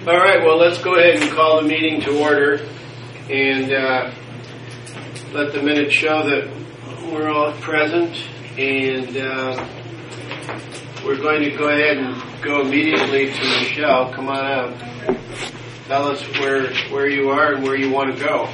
All right, well, let's go ahead and call the meeting to order and let the minutes show that we're all present. And we're going to go ahead and go immediately to Michelle. Come on up. Tell us where you are and where you want to go.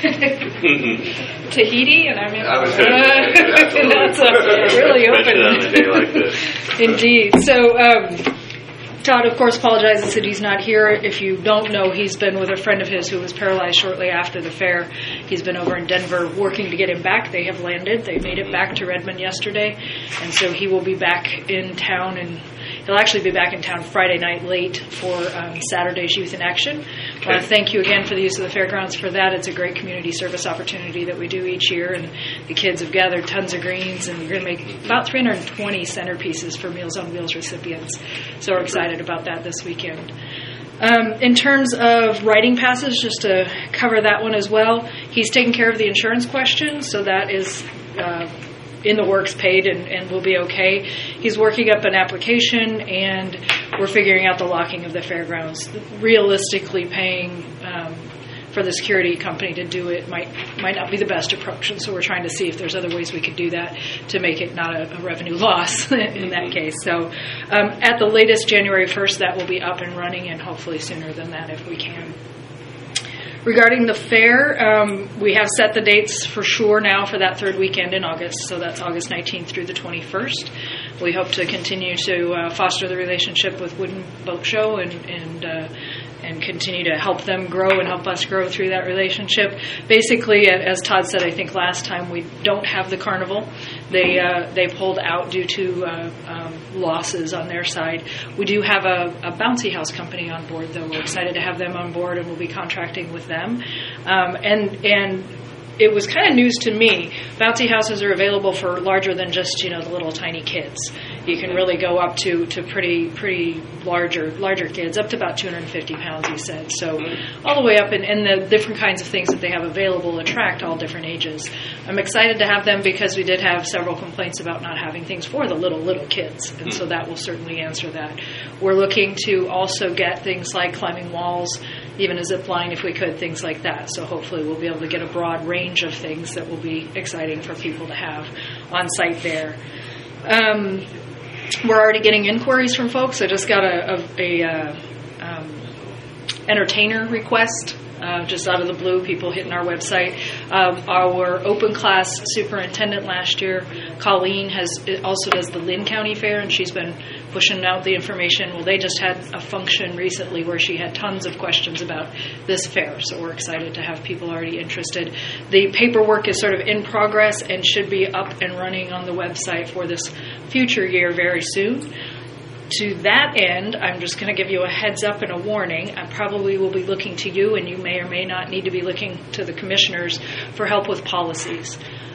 Tahiti, and I'm in. I was going to say, that's really open. On a day like this. Indeed. So, Todd, of course, apologizes that he's not here. If you don't know, he's been with a friend of his who was paralyzed shortly after the fair. He's been over in Denver working to get him back. They have landed. They made it back to Redmond yesterday, and so he will be back in town, and he'll actually be back in town Friday night late for Saturday's Youth in Action. I want to thank you again for the use of the fairgrounds for that. It's a great community service opportunity that we do each year, and the kids have gathered tons of greens, and we're going to make about 320 centerpieces for Meals on Wheels recipients. So we're excited about that this weekend. In terms of writing passes, just to cover that one as well, he's taking care of the insurance question, so that is in the works, paid, and will be okay. He's working up an application, and we're figuring out the locking of the fairgrounds. Realistically, paying for the security company to do it might not be the best approach, and so we're trying to see if there's other ways we could do that to make it not a revenue loss in that case. So at the latest, January 1st, that will be up and running, and hopefully sooner than that if we can. Regarding the fair, we have set the dates for sure now for that third weekend in August, so that's August 19th through the 21st. We hope to continue to foster the relationship with Wooden Boat Show and continue to help them grow and help us grow through that relationship. Basically, as Todd said, I think last time, we don't have the carnival. They pulled out due to losses on their side. We do have a bouncy house company on board, though. We're excited to have them on board, and we'll be contracting with them. And it was kind of news to me. Bouncy houses are available for larger than just, the little tiny kids. You can really go up to pretty larger kids, up to about 250 pounds, he said. So all the way up, and the different kinds of things that they have available attract all different ages. I'm excited to have them because we did have several complaints about not having things for the little kids, and so that will certainly answer that. We're looking to also get things like climbing walls, even a zip line if we could, things like that. So hopefully we'll be able to get a broad range of things that will be exciting for people to have on site there. We're already getting inquiries from folks. I just got a entertainer request just out of the blue, people hitting our website. Our open class superintendent last year, Colleen, also does the Lynn County Fair, and she's been pushing out the information. Well, they just had a function recently where she had tons of questions about this fair, so we're excited to have people already interested. The paperwork is sort of in progress and should be up and running on the website for this future year very soon. To that end, I'm just going to give you a heads up and a warning. I probably will be looking to you, and you may or may not need to be looking to the commissioners for help with policies.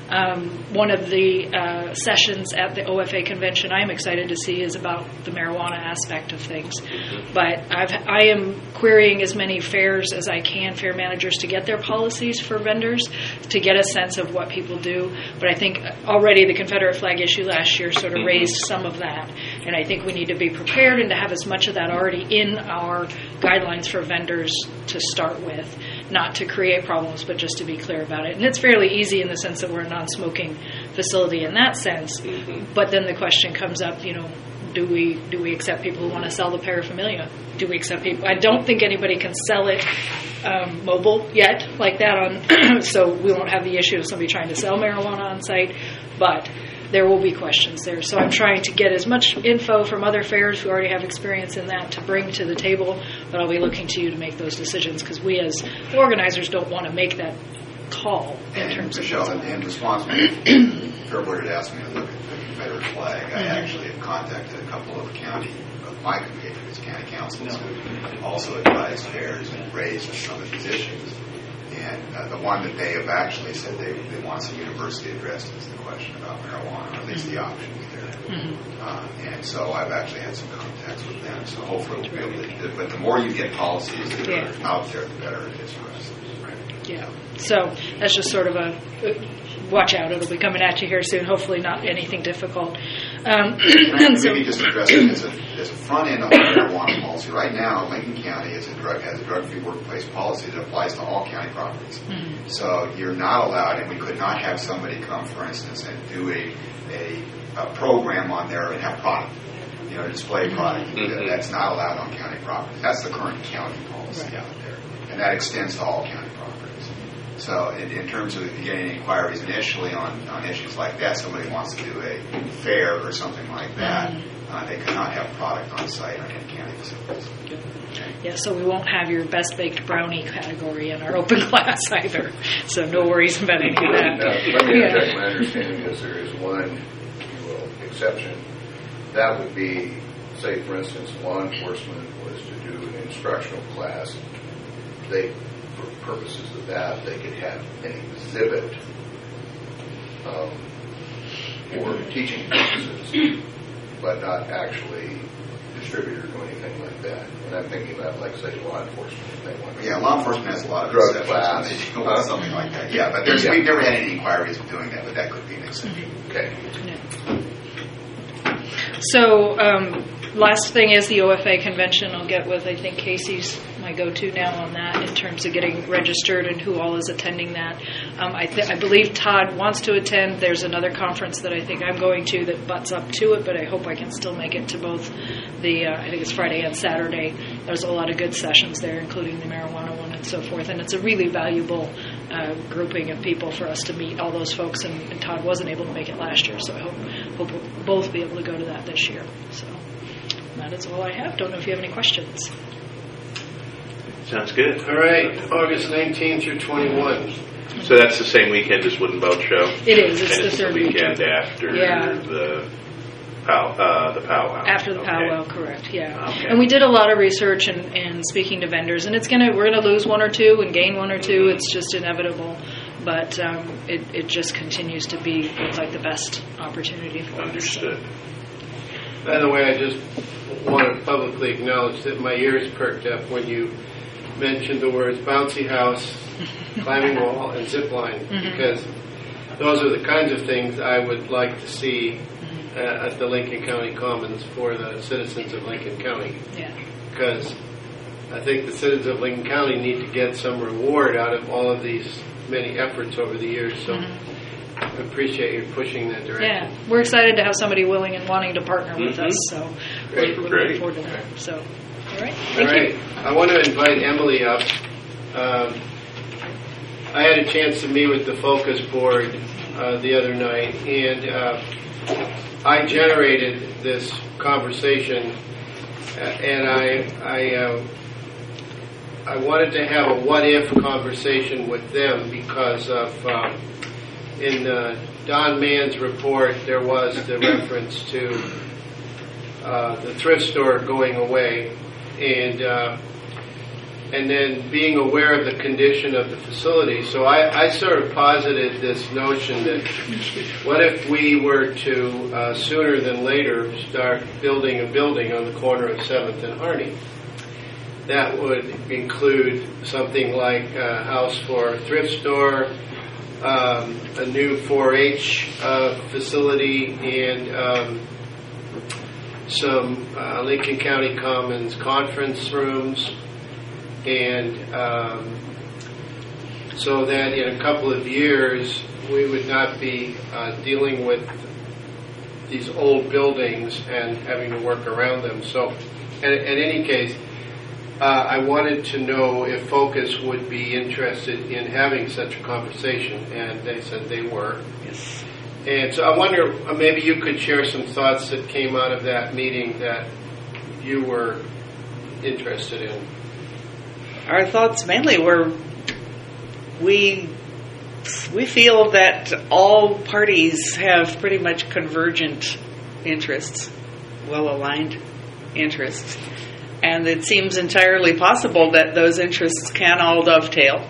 One of the sessions at the OFA convention I'm excited to see is about the marijuana aspect of things. But I am querying as many fairs as I can, fair managers, to get their policies for vendors, to get a sense of what people do. But I think already the Confederate flag issue last year sort of raised some of that. And I think we need to be prepared and to have as much of that already in our guidelines for vendors to start with. Not to create problems, but just to be clear about it. And it's fairly easy in the sense that we're a non-smoking facility in that sense. But then the question comes up, do we accept people who want to sell the paraphernalia? Do we accept people? I don't think anybody can sell it mobile yet like that on, so we won't have the issue of somebody trying to sell marijuana on site. But there will be questions there. So I'm trying to get as much info from other fairs who already have experience in that to bring to the table, but I'll be looking to you to make those decisions because we as organizers don't want to make that call in terms of... Michelle, in response, the Fair Board had asked me to look at the Confederate flag. I actually have contacted a couple of my compatriots, county councils, who also advised fairs and raised some of these issues. And the one that they have actually said they want some university addressed is the question about marijuana, or at least the options there. And so I've actually had some contacts with them. So hopefully we'll be able to do it. But the more you get policies that are out there, the better it is for us. Right? Yeah. So that's just sort of a watch out. It'll be coming at you here soon. Hopefully not anything difficult. And so, Maybe just address it as a front end of the marijuana policy. Right now, Lincoln County has a drug-free workplace policy that applies to all county properties. Mm-hmm. So you're not allowed, and we could not have somebody come, for instance, and do a program on there and have product, display product. Mm-hmm. That's not allowed on county properties. That's the current county policy out there, and that extends to all county properties. So in terms of getting inquiries initially on issues like that, somebody wants to do a fair or something like that, they cannot have product on site on any county facilities. Okay. yeah, so we won't have your best baked brownie category in our open class either. So no worries about any of that. Now, let me interject. My understanding is there is one, if you will, exception. That would be, say, for instance, law enforcement was to do an instructional class. For purposes of that, they could have an exhibit for teaching purposes, but not actually distribute or do anything like that. And I'm thinking about, like, say, law enforcement. If they want Yeah, law enforcement has a lot of drug exceptions class, when they do want something like that. Yeah, but we've never had any inquiries of doing that, but that could be an exception. Okay. So, last thing is the OFA convention. I'll get with, I think Casey's my go-to now on that in terms of getting registered and who all is attending that. I believe Todd wants to attend. There's another conference that I think I'm going to that butts up to it, but I hope I can still make it to both the, I think it's Friday and Saturday. There's a lot of good sessions there, including the marijuana one and so forth, and it's a really valuable grouping of people for us to meet all those folks, and Todd wasn't able to make it last year, so I hope we'll both be able to go to that this year. So that is all I have. Don't know if you have any questions. Sounds good. All right, August 19 through 21. So that's the same weekend as Wooden Boat Show? It is. It's and the it's third the weekend weekend. after Yeah. the powwow. After the Okay. powwow, correct, yeah. Okay. And we did a lot of research and speaking to vendors, and we're gonna lose one or two and gain one or two. It's just inevitable, but it just continues to look like the best opportunity for us. Understood. By the way, I just want to publicly acknowledge that my ears perked up when you mentioned the words bouncy house, climbing wall, and zip line, because those are the kinds of things I would like to see at the Lincoln County Commons for the citizens of Lincoln County. Yeah. Because I think the citizens of Lincoln County need to get some reward out of all of these many efforts over the years. So I appreciate you pushing that direction. Yeah, we're excited to have somebody willing and wanting to partner with us, so Great. we're looking Great. forward to that. So, all right, All thank right. you. I want to invite Emily up. I had a chance to meet with the Focus Board the other night, and I generated this conversation, and I wanted to have a what-if conversation with them because of in Don Mann's report there was the reference to the thrift store going away, and then being aware of the condition of the facility. So I sort of posited this notion that what if we were to sooner than later start building a building on the corner of 7th and Harney. That would include something like a house for a thrift store, a new 4-H facility, and some Lincoln County Commons conference rooms, and so that in a couple of years we would not be dealing with these old buildings and having to work around them. So in any case, I wanted to know if Focus would be interested in having such a conversation, and they said they were. Yes. And so I wonder, maybe you could share some thoughts that came out of that meeting that you were interested in. Our thoughts mainly were we feel that all parties have pretty much convergent interests, well-aligned interests, and it seems entirely possible that those interests can all dovetail.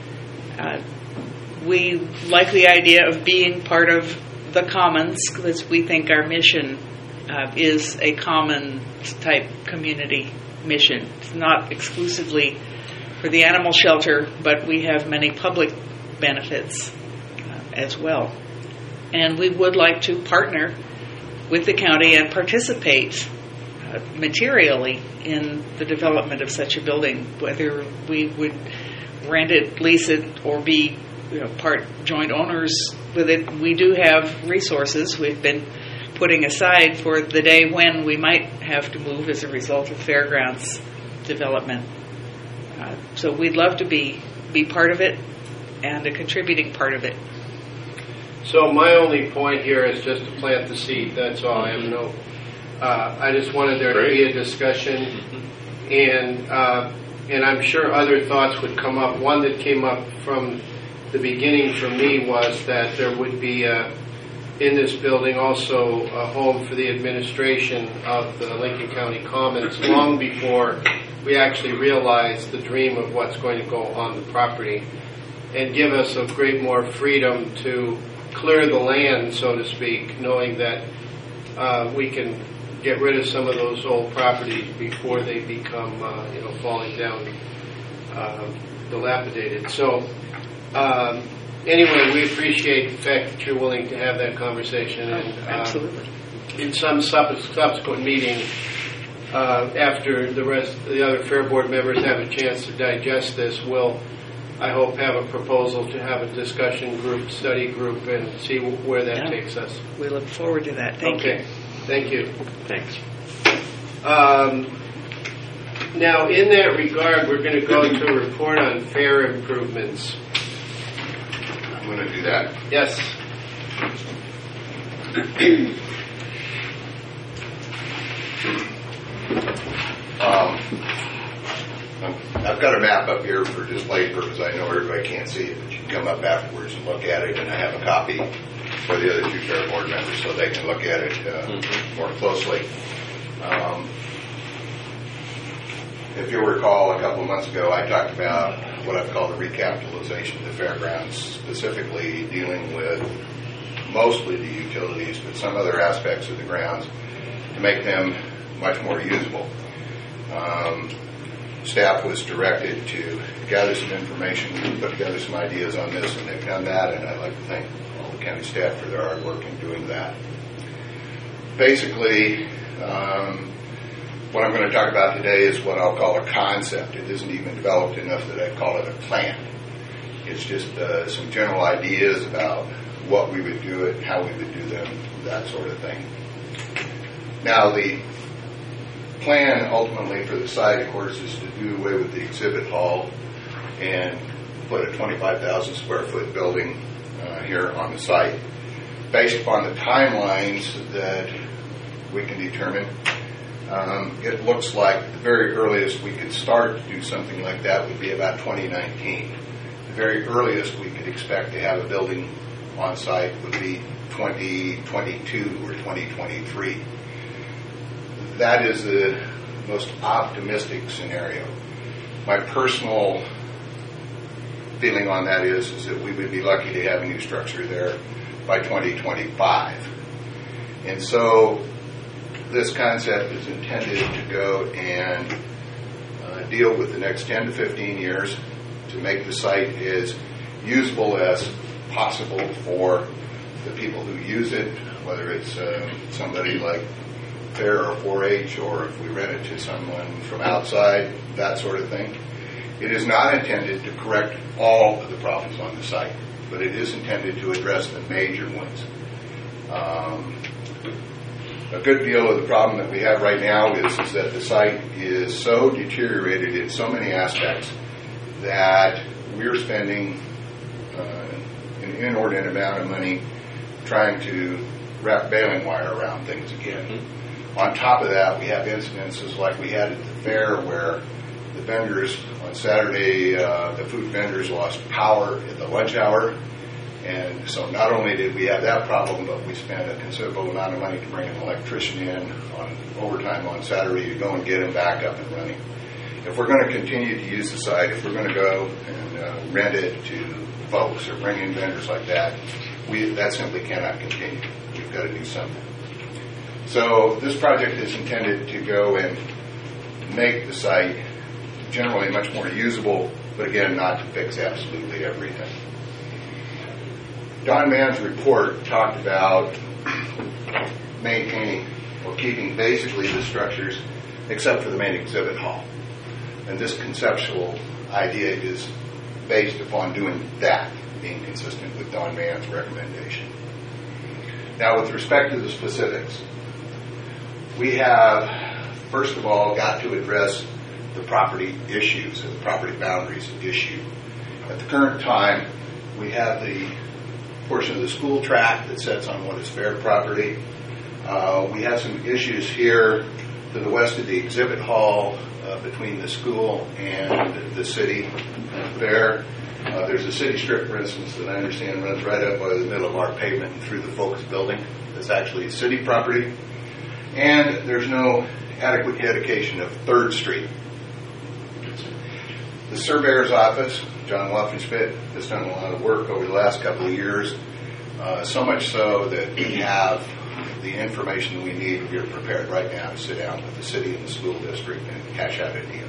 We like the idea of being part of the commons because we think our mission is a common type community mission. It's not exclusively for the animal shelter, but we have many public benefits as well. And we would like to partner with the county and participate materially in the development of such a building, whether we would rent it, lease it, or be part joint owners with it. We do have resources we've been putting aside for the day when we might have to move as a result of fairgrounds development. So we'd love to be part of it and a contributing part of it. So my only point here is just to plant the seed. That's all. I have no. I just wanted there to be a discussion, and I'm sure other thoughts would come up. One that came up from the beginning for me was that there would be in this building also a home for the administration of the Lincoln County Commons long before we actually realized the dream of what's going to go on the property, and give us a great more freedom to clear the land, so to speak, knowing that we can get rid of some of those old properties before they become, falling down, dilapidated. So, anyway, we appreciate the fact that you're willing to have that conversation, and Absolutely. in some subsequent meeting, after the other Fair Board members have a chance to digest this, we'll, I hope, have a proposal to have a discussion group, study group, and see where that takes us. We look forward to that. Thank you. Thank you. Thanks. Now, in that regard, we're going to go to a report on fair improvements. I'm going to do that. Yes. I've got a map up here for display purposes. I know everybody can't see it, but you can come up afterwards and look at it, and I have a copy for the other two Fair Board members so they can look at it more closely. If you'll recall, a couple of months ago, I talked about what I've called the recapitalization of the fairgrounds, specifically dealing with mostly the utilities, but some other aspects of the grounds to make them much more usable. Staff was directed to gather some information, put together some ideas on this, and they've done that, and I'd like to thank all the county staff for their hard work in doing that. Basically, what I'm going to talk about today is what I'll call a concept. It isn't even developed enough that I'd call it a plan. It's just some general ideas about what we would do it, how we would do them, that sort of thing. Now, the plan ultimately for the site, of course, is to do away with the exhibit hall and put a 25,000 square foot building here on the site. Based upon the timelines that we can determine, it looks like the very earliest we could start to do something like that would be about 2019. The very earliest we could expect to have a building on site would be 2022 or 2023. That is the most optimistic scenario. My personal feeling on that is that we would be lucky to have a new structure there by 2025. And so this concept is intended to go and deal with the next 10 to 15 years to make the site as usable as possible for the people who use it, whether it's somebody like Fair or 4-H, or if we rent it to someone from outside, that sort of thing. It is not intended to correct all of the problems on the site, but it is intended to address the major ones. A good deal of the problem that we have right now is that the site is so deteriorated in so many aspects that we're spending an inordinate amount of money trying to wrap baling wire around things again. Mm-hmm. On top of that, we have incidences like we had at the fair where the vendors on Saturday, the food vendors lost power at the lunch hour. And so not only did we have that problem, but we spent a considerable amount of money to bring an electrician in on overtime on Saturday to go and get him back up and running. If we're going to continue to use the site, if we're going to go and rent it to folks or bring in vendors like that, that simply cannot continue. We've got to do something. So this project is intended to go and make the site generally much more usable, but again, not to fix absolutely everything. Don Mann's report talked about maintaining or keeping basically the structures except for the main exhibit hall. And this conceptual idea is based upon doing that, being consistent with Don Mann's recommendation. Now, with respect to the specifics, we have, first of all, got to address the property issues and the property boundaries issue. At the current time, we have the portion of the school tract that sits on what is fair property. We have some issues here to the west of the exhibit hall between the school and the city fair. There's a city strip, for instance, that I understand runs right up by the middle of our pavement and through the Focus building. That's actually city property. And there's no adequate dedication of 3rd Street. The surveyor's office, John Waffenschmidt, has done a lot of work over the last couple of years, so much so that we have the information we need. We are prepared right now to sit down with the city and the school district and hash out a deal.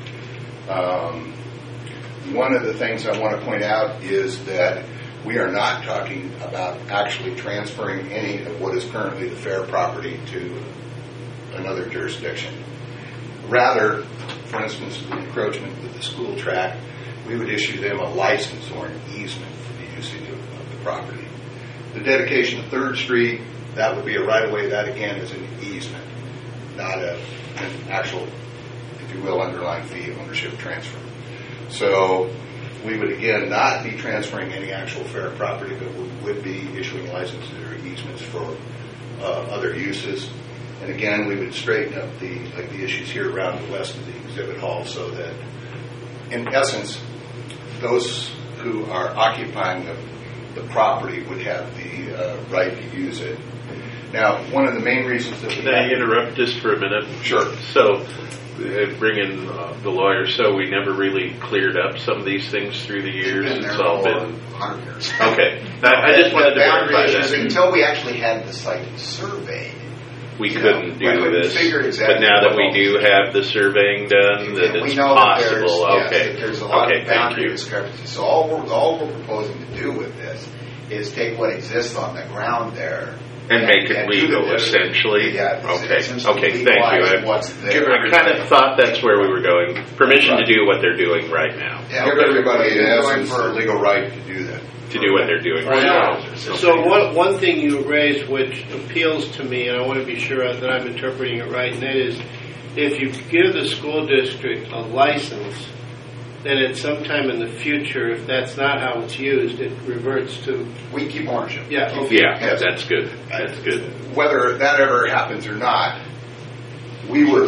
One of the things I want to point out is that we are not talking about actually transferring any of what is currently the fair property to another jurisdiction. Rather, for instance, the encroachment with the school tract, we would issue them a license or an easement for the usage of the property. The dedication of 3rd Street, that would be a right-of-way. That, again, is an easement, not an actual, if you will, underlying fee ownership transfer. So we would, again, not be transferring any actual fair property, but we would be issuing licenses or easements for other uses. And again, we would straighten up the issues here around the west of the exhibit hall so that, in essence, those who are occupying the property would have the right to use it. Now, one of the main reasons that Can I interrupt just for a minute? Sure. So, bring in the lawyer. So we never really cleared up some of these things through the years. It's all been 100 years. Okay. I just wanted to verify that. Until we actually had the site surveyed, We couldn't do this, figure exactly but now that what we do have the surveying done, that we it's know possible. that Okay. there's a lot Okay, of thank boundary you. discrepancies. So all we're proposing to do with this is take what exists on the ground there And make it do legal, the- essentially. Yeah, Okay. essentially Okay. Thank legalize you. what's there. I kind of thought that's where we were going. Permission to do what they're doing right now. Yeah, give everybody, in we're essence, going the legal right to do that. To do what they're doing right Right. now. So one thing you raised which appeals to me, and I want to be sure that I'm interpreting it right, and that is if you give the school district a license, then at some time in the future, if that's not how it's used, it reverts to, We keep ownership. yeah, okay. Yeah, Yes. that's good. That's good. Whether that ever happens or not, we would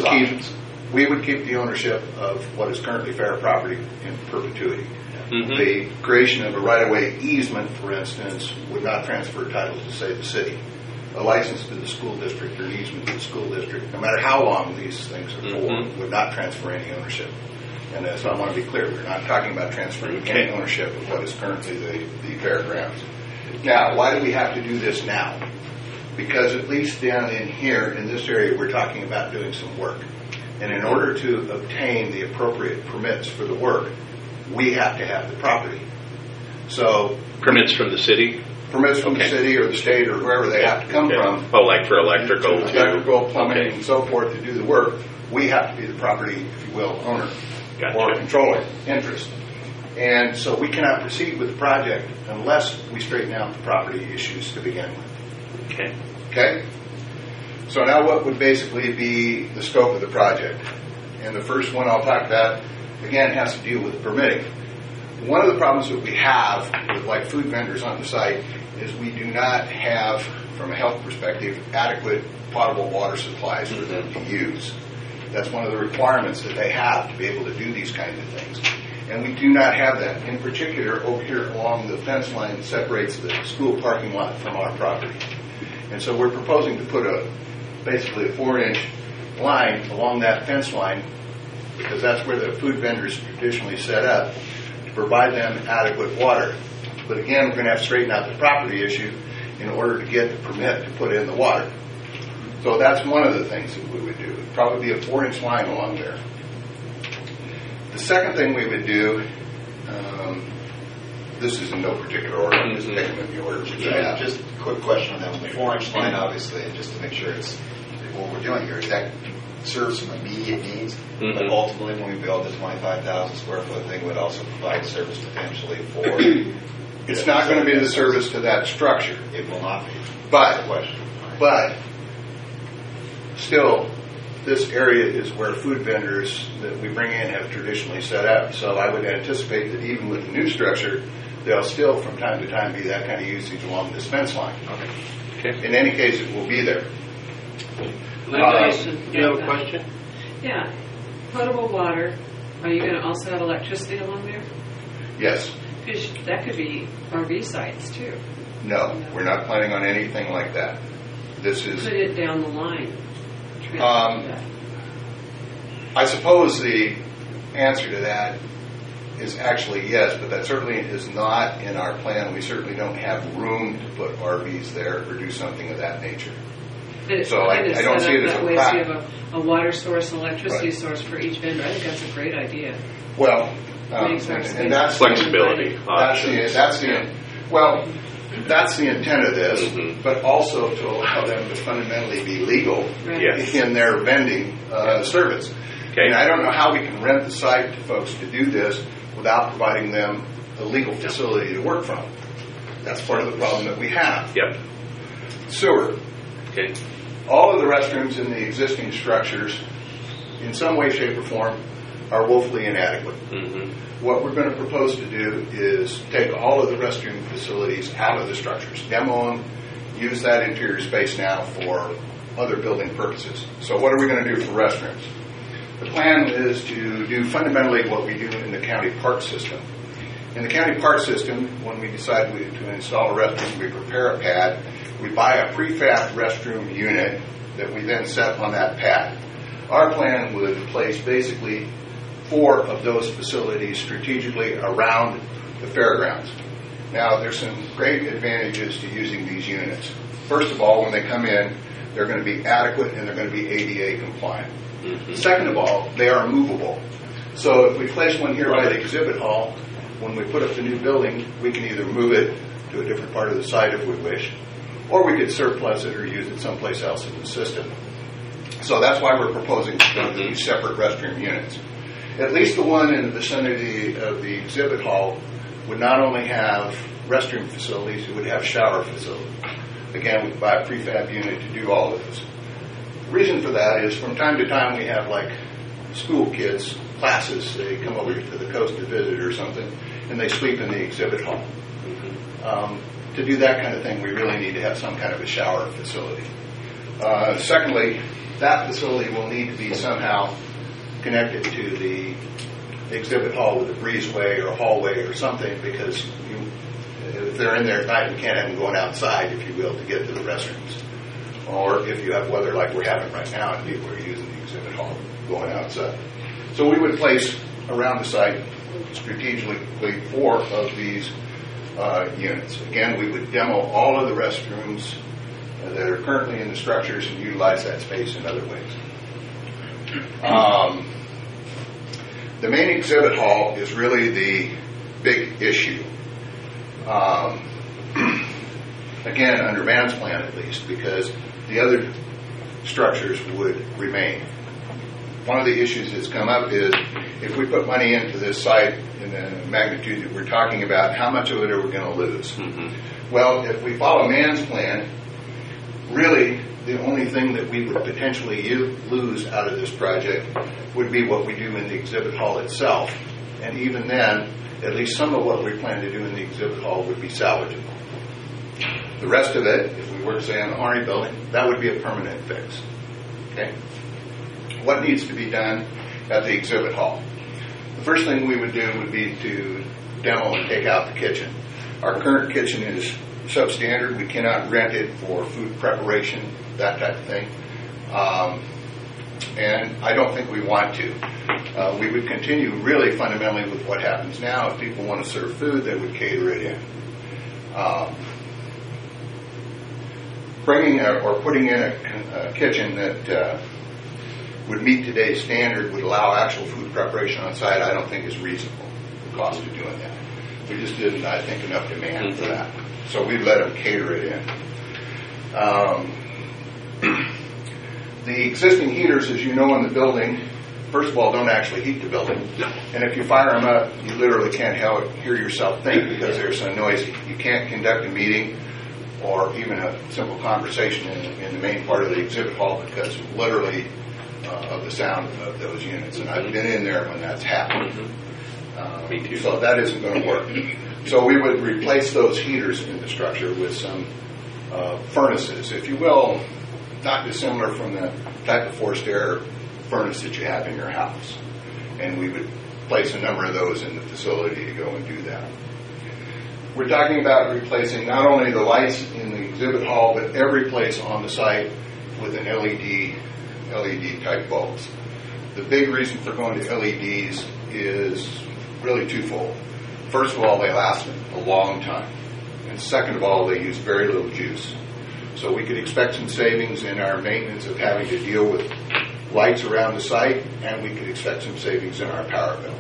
keep the ownership of what is currently fair property in perpetuity. Mhm. The creation of a right-of-way easement, for instance, would not transfer title to, say, the city. A license to the school district or an easement to the school district, no matter how long these things are for, Mhm. would not transfer any ownership. And so I want to be clear, we're not talking about transferring Okay. any ownership of what is currently the fairgrounds. Now, why do we have to do this now? Because at least down in here, in this area, we're talking about doing some work. And in order to obtain the appropriate permits for the work, we have to have the property. So Permits from the city? permits from Okay. the city or the state or wherever they have to come Okay. from, Oh, like for electrical too? electrical, plumbing, Okay. and so forth to do the work, we have to be the property, if you will, owner Gotcha. or controller, interest. And so we cannot proceed with the project unless we straighten out the property issues to begin with. Okay. Okay? So now what would basically be the scope of the project? And the first one I'll talk about, again, has to deal with permitting. One of the problems that we have with like food vendors on the site is we do not have, from a health perspective, adequate potable water supplies for them to use. That's one of the requirements that they have to be able to do these kinds of things. And we do not have that. In particular, over here along the fence line that separates the school parking lot from our property. And so we're proposing to put basically a 4-inch line along that fence line, because that's where the food vendors traditionally set up, to provide them adequate water. But again, we're going to have to straighten out the property issue in order to get the permit to put in the water. So that's one of the things that we would do. It'd probably be a 4-inch line along there. The second thing we would do this is in no particular order. I'm just taking them in the order which I have. Just a quick question on that. On the 4-inch line, obviously, just to make sure it's what we're doing here, is that serves some immediate needs, but ultimately when we build the 25,000 square foot thing, would also provide service potentially for... It's not going to be the service to that structure. It will not be. But still, this area is where food vendors that we bring in have traditionally set up. So I would anticipate that even with the new structure, there'll still from time to time be that kind of usage along this fence line. Okay. In any case, it will be there. Linda, you have a question? Yeah. Potable water. Are you going to also have electricity along there? Yes. Because that could be RV sites too. No, we're not planning on anything like that. This is... Put it down the line. I suppose the answer to that is actually yes, but that certainly is not in our plan. We certainly don't have room to put RVs there or do something of that nature. So I don't see it as a way. So fact. you have a water source, an electricity Right. source for each vendor. I think that's a great idea. Well, Makes our and that's Flexibility options. that's the intent of this, but also to allow them to fundamentally be legal Right. Yes. in their vending service. Okay. And I don't know how we can rent the site to folks to do this without providing them a legal facility to work from. That's part of the problem that we have. Yep. Sewer. Okay. All of the restrooms in the existing structures, in some way, shape, or form, are woefully inadequate. What we're going to propose to do is take all of the restroom facilities out of the structures, demo them, use that interior space now for other building purposes. So what are we going to do for restrooms? The plan is to do fundamentally what we do in the county park system. In the county park system, when we decide to install a restroom, we prepare a pad. We buy a prefab restroom unit that we then set on that pad. Our plan would place basically 4 of those facilities strategically around the fairgrounds. Now, there's some great advantages to using these units. First of all, when they come in, they're going to be adequate and they're going to be ADA compliant. Second of all, they are movable. So if we place one here by the exhibit hall, when we put up the new building, we can either move it to a different part of the site if we wish, or we could surplus it or use it someplace else in the system. So that's why we're proposing these separate restroom units. At least the one in the vicinity of the exhibit hall would not only have restroom facilities, it would have shower facilities. Again, we buy a prefab unit to do all of this. The reason for that is from time to time we have like school kids, classes, they come over to the coast to visit or something, and they sleep in the exhibit hall. To do that kind of thing, we really need to have some kind of a shower facility. Secondly, that facility will need to be somehow connected to the exhibit hall with a breezeway or a hallway or something, because if they're in there at night, you can't have them going outside, if you will, to get to the restrooms. Or if you have weather like we're having right now and people are using the exhibit hall going outside. So we would place around the site strategically 4 of these units. Again, we would demo all of the restrooms that are currently in the structures and utilize that space in other ways. The main exhibit hall is really the big issue. Again, under Van's plan at least, because the other structures would remain. One of the issues that's come up is if we put money into this site in the magnitude that we're talking about, how much of it are we going to lose? Well, if we follow Mann's plan, really the only thing that we would potentially lose out of this project would be what we do in the exhibit hall itself. And even then, at least some of what we plan to do in the exhibit hall would be salvageable. The rest of it, if we were to say on the Army building, that would be a permanent fix. Okay? What needs to be done at the exhibit hall? The first thing we would do would be to demo and take out the kitchen. Our current kitchen is substandard. We cannot rent it for food preparation, that type of thing. And I don't think we want to. We would continue really fundamentally with what happens now. If people want to serve food, they would cater it in. Bringing or putting in a kitchen that would meet today's standard would allow actual food preparation on site, I don't think is reasonable, the cost of doing that. We just didn't, I think, enough demand for that. So we let them cater it in. The existing heaters, as you know, in the building, first of all, don't actually heat the building. And if you fire them up, you literally can't hear yourself think because they're so noisy. You can't conduct a meeting or even a simple conversation in the main part of the exhibit hall because literally of the sound of those units. And I've been in there when that's happened. Me too. So that isn't going to work. So we would replace those heaters in the structure with some furnaces, if you will, not dissimilar from the type of forced air furnace that you have in your house. And we would place a number of those in the facility to go and do that. We're talking about replacing not only the lights in the exhibit hall, but every place on the site with an LED type bulbs. The big reason for going to LEDs is really twofold. First of all, they last a long time. And second of all, they use very little juice. So we could expect some savings in our maintenance of having to deal with lights around the site, and we could expect some savings in our power bill.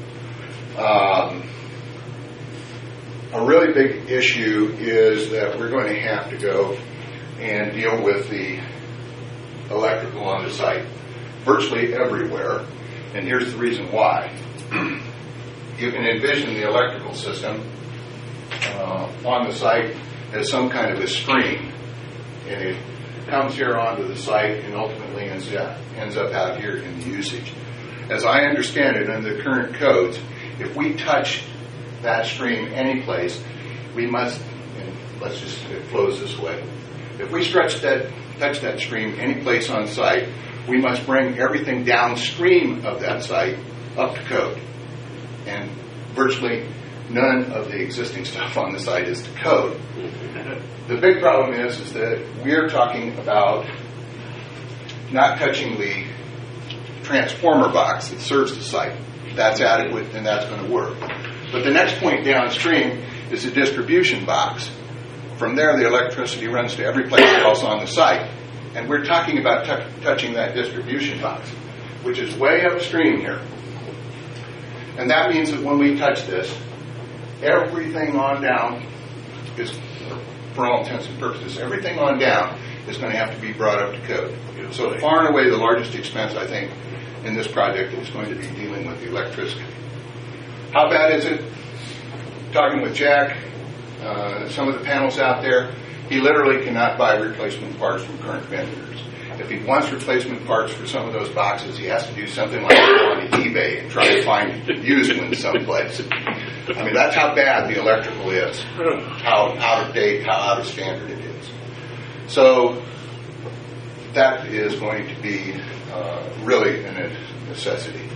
A really big issue is that we're going to have to go and deal with the electrical on the site virtually everywhere, and here's the reason why. You can envision the electrical system on the site as some kind of a stream, and it comes here onto the site and ultimately ends up out here in the usage. As I understand it, under the current codes, if we touch that stream any place, we must, and let's just, it flows this way. If we touch that stream any place on site, we must bring everything downstream of that site up to code. And virtually none of the existing stuff on the site is to code. The big problem is that we're talking about not touching the transformer box that serves the site. That's adequate and that's going to work. But the next point downstream is the distribution box. From there, the electricity runs to every place else on the site. And we're talking about touching that distribution box, which is way upstream here. And that means that when we touch this, everything on down is, for all intents and purposes, everything on down is going to have to be brought up to code. So far and away, the largest expense, I think, in this project is going to be dealing with the electricity. How bad is it? Talking with Jack, some of the panels out there, he literally cannot buy replacement parts from current vendors. If he wants replacement parts for some of those boxes, he has to do something like go on eBay and try to find used ones someplace. I mean, that's how bad the electrical is, how out of date, how out of standard it is. So that is going to be really a necessity.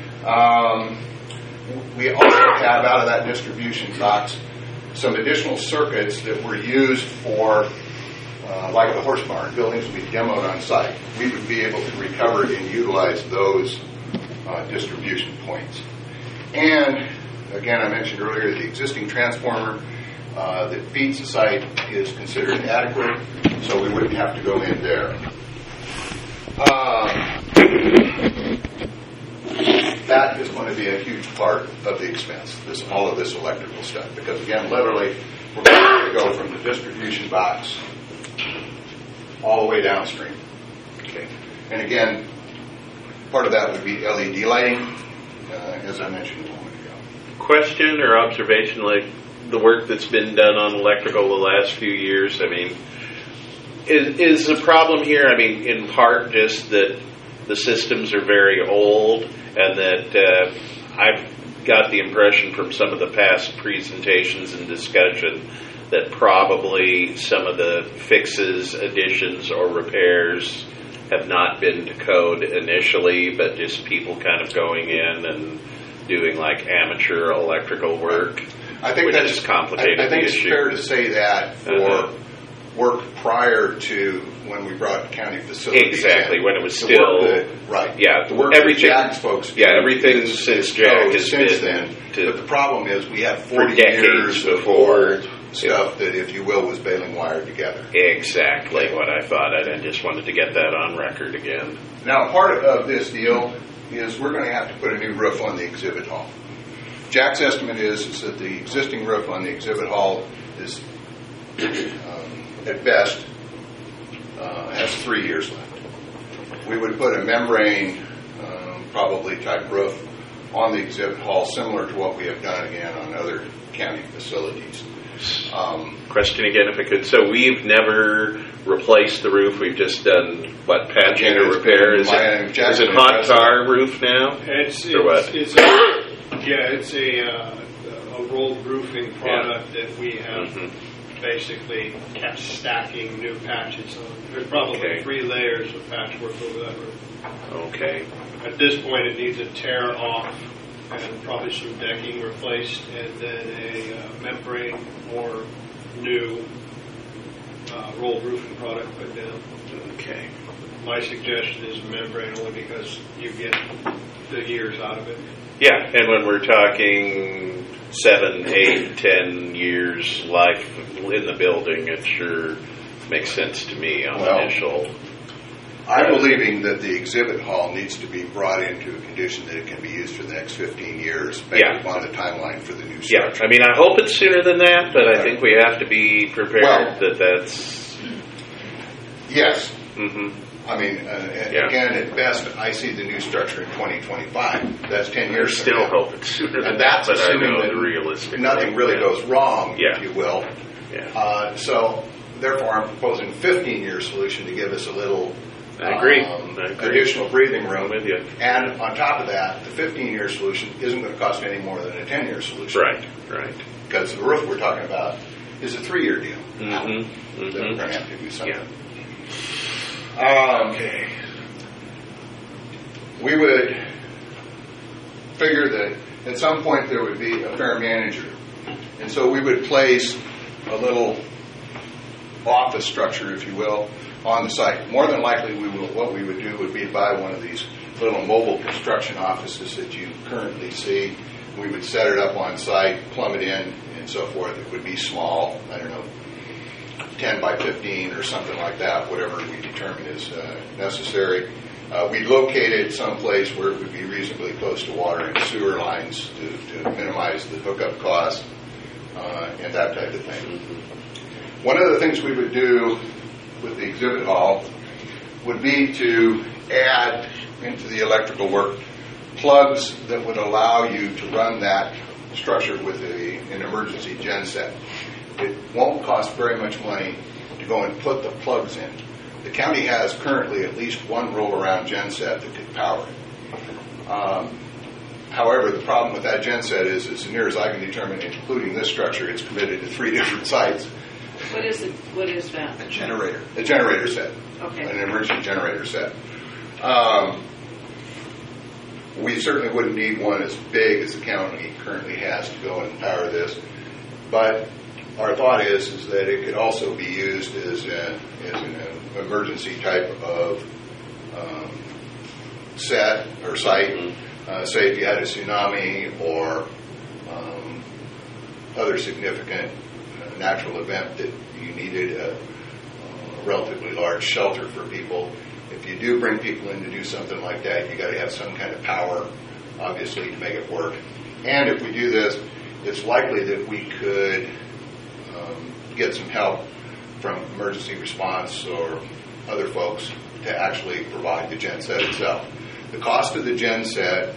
We also have out of that distribution box some additional circuits that were used for like the horse barn buildings we demoed on site. We would be able to recover and utilize those distribution points. And again, I mentioned earlier the existing transformer that feeds the site is considered adequate, so we wouldn't have to go in there. That is going to be a huge part of the expense, all of this electrical stuff, because again, literally, we're going to go from the distribution box all the way downstream. Okay. And again, part of that would be LED lighting, as I mentioned a moment ago. Question or observation, like the work that's been done on electrical the last few years, I mean, is the problem here, I mean, in part just that the systems are very old and that I've got the impression from some of the past presentations and discussion that probably some of the fixes, additions, or repairs have not been to code initially, but just people kind of going in and doing like amateur electrical work. I think which has complicated I think the it's issue. fair to say that for work prior to when we brought county facilities. Exactly, in. when it was The still work that, right. Yeah, The work everything. that Jack's folks did Everything is since Jack code has since been then. to But the problem is we have for 40 decades years before. of stuff that, if you will, was baling wire together. Exactly what I thought. I just wanted to get that on record again. Now, part of this deal is we're going to have to put a new roof on the exhibit hall. Jack's estimate is that the existing roof on the exhibit hall is, at best, has 3 years left. We would put a membrane, probably type roof on the exhibit hall, similar to what we have done again on other county facilities. Question again, if I could. So we've never replaced the roof. We've just done what, patching or repair? Is it hot tar roof now? It's a rolled roofing product that we have basically kept stacking new patches on. There's probably 3 layers of patchwork over that roof. Okay. At this point, it needs a tear off and probably some decking replaced, and then a membrane or new rolled roofing product put down. Okay. My suggestion is membrane only because you get the years out of it. Yeah, and when we're talking 7, 8, 10 years life in the building, it sure makes sense to me on initial. I'm believing that the exhibit hall needs to be brought into a condition that it can be used for the next 15 years based upon the timeline for the new structure. Yeah, I mean, I hope it's sooner than that, but I think we have to be prepared that that's... Yes. Mm-hmm. I mean, again, at best, I see the new structure in 2025. That's 10 years I still hope it's sooner than and that's that, but assuming I know that realistically nothing really goes wrong, if you will. Yeah. So, therefore, I'm proposing a 15-year solution to give us a little... I agree. Additional breathing room. I'm with you. And on top of that, the 15-year solution isn't going to cost any more than a 10-year solution. Right. Because the roof we're talking about is a 3-year deal. Mm-hmm. That we're going to have to do something. Okay. We would figure that at some point there would be a fair manager. And so we would place a little office structure, if you will, on the site. More than likely, what we would do would be buy one of these little mobile construction offices that you currently see. We would set it up on site, plumb it in, and so forth. It would be small, 10 by 15 or something like that, whatever we determine is necessary. We locate it someplace where it would be reasonably close to water and sewer lines to minimize the hookup costs and that type of thing. One of the things we would do with the exhibit hall would be to add into the electrical work plugs that would allow you to run that structure with an emergency genset. It won't cost very much money to go and put the plugs in. The county has currently at least one roll-around genset that could power it. However, the problem with that genset is, as near as I can determine, including this structure, it's committed to 3 different sites. What is it? What is that? A generator. A generator set. Okay. An emergency generator set. We certainly wouldn't need one as big as the county currently has to go and power this. But our thought is that it could also be used as an emergency type of set or site. Say if you had a tsunami or other significant natural event that you needed a relatively large shelter for people. If you do bring people in to do something like that, you got to have some kind of power, obviously, to make it work. And if we do this, it's likely that we could get some help from emergency response or other folks to actually provide the genset itself. The cost of the genset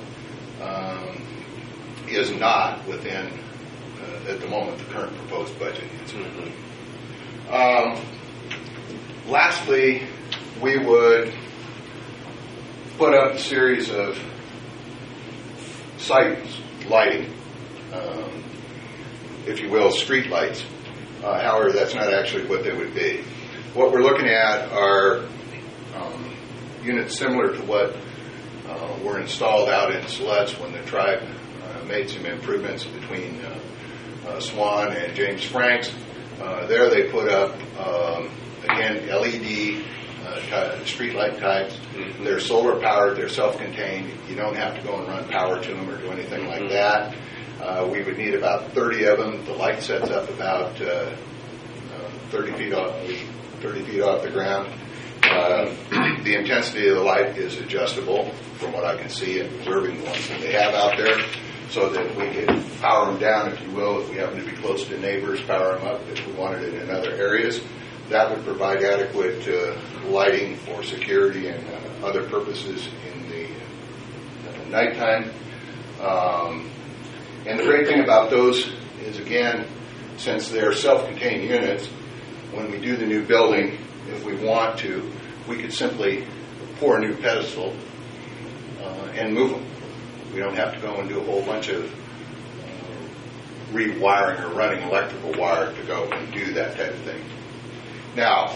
is not within, at the moment, the current proposed budget. Lastly, we would put up a series of site lighting, if you will, street lights. However, that's not actually what they would be. What we're looking at are units similar to what were installed out in Siletz when the tribe made some improvements between Swan and James Franks. There they put up, again, LED street light types. They're solar powered, they're self-contained. You don't have to go and run power to them or do anything like that. We would need about 30 of them. The light sets up about 30 feet off the ground. The intensity of the light is adjustable from what I can see in observing the ones that they have out there. so that we could power them down, if you will, if we happen to be close to neighbors, power them up if we wanted it in other areas. That would provide adequate lighting for security and other purposes in the nighttime. And the great thing about those is, again, since they're self-contained units, when we do the new building, if we want to, we could simply pour a new pedestal and move them. We don't have to go and do a whole bunch of rewiring or running electrical wire to go and do that type of thing. Now,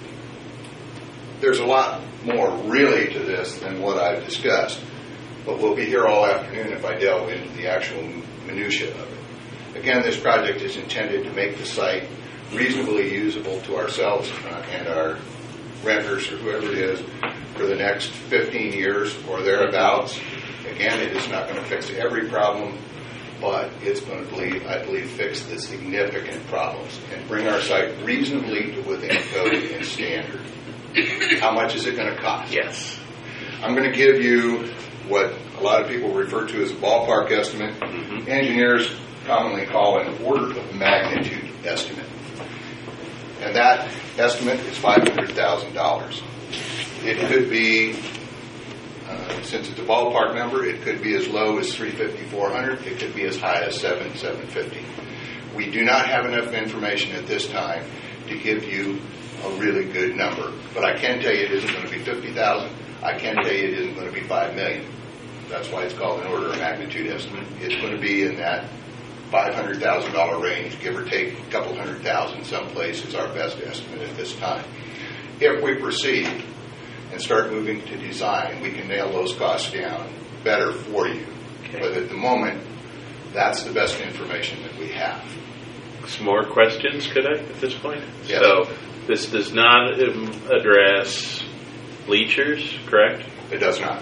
there's a lot more really to this than what I've discussed, but we'll be here all afternoon if I delve into the actual minutia of it. Again, this project is intended to make the site reasonably usable to ourselves and our renters or whoever it is for the next 15 years or thereabouts. Again, it is not going to fix every problem, but it's going to, I believe, fix the significant problems and bring our site reasonably to within code and standard. How much is it going to cost? Yes. I'm going to give you what a lot of people refer to as a ballpark estimate. Engineers commonly call an order of magnitude estimate. And that estimate is $500,000. It could be, since it's a ballpark number, it could be as low as $350,000, $400,000. It could be as high as $750,000. We do not have enough information at this time to give you a really good number. But I can tell you it isn't going to be $50,000. I can tell you it isn't going to be $5 million. That's why it's called an order of magnitude estimate. It's going to be in that $500,000 range, give or take a couple $100,000 someplace is our best estimate at this time. If we proceed and start moving to design, we can nail those costs down better for you. Okay. But at the moment, that's the best information that we have. Some more questions, could I, at this point? Yes. So this does not address bleachers, correct? It does not.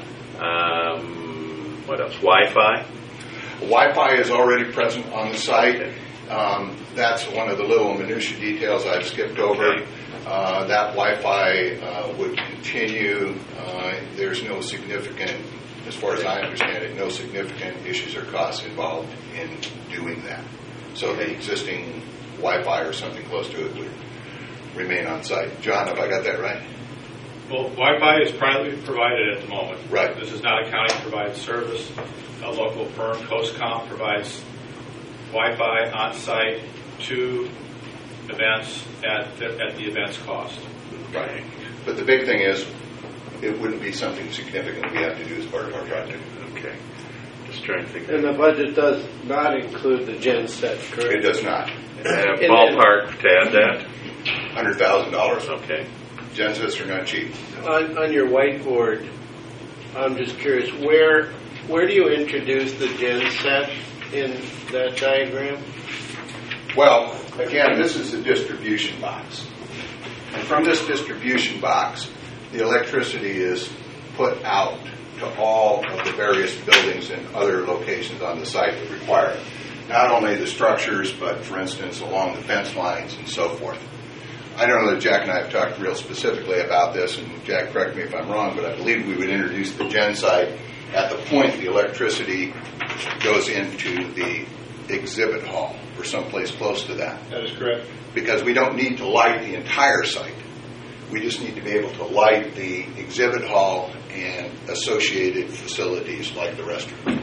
What else? Wi-Fi? Wi-Fi is already present on the site. That's one of the little minutiae details I've skipped over. Okay. That Wi-Fi would continue. There's no significant, as far as I understand it, no significant issues or costs involved in doing that. So the existing Wi-Fi or something close to it would remain on site. John, have I got that right? Well, Wi-Fi is privately provided at the moment. Right. This is not a county-provided service. A local firm, CoastCom, provides Wi-Fi on-site to events at the event's cost. Right. But the big thing is, it wouldn't be something significant we have to do as part of our project. Okay. Just trying to think. And the budget does not include the gen set, correct? It does not. Ballpark to add that? $100,000. Okay. Gensets are not cheap. On your whiteboard, I'm just curious, where do you introduce the gen set in that diagram? Well, again, this is a distribution box. And from this distribution box, the electricity is put out to all of the various buildings and other locations on the site that require it. Not only the structures, but, for instance, along the fence lines and so forth. I don't know that Jack and I have talked real specifically about this, and Jack, correct me if I'm wrong, but I believe we would introduce the gen site at the point the electricity goes into the exhibit hall or someplace close to that. That is correct. Because we don't need to light the entire site. We just need to be able to light the exhibit hall and associated facilities like the restroom.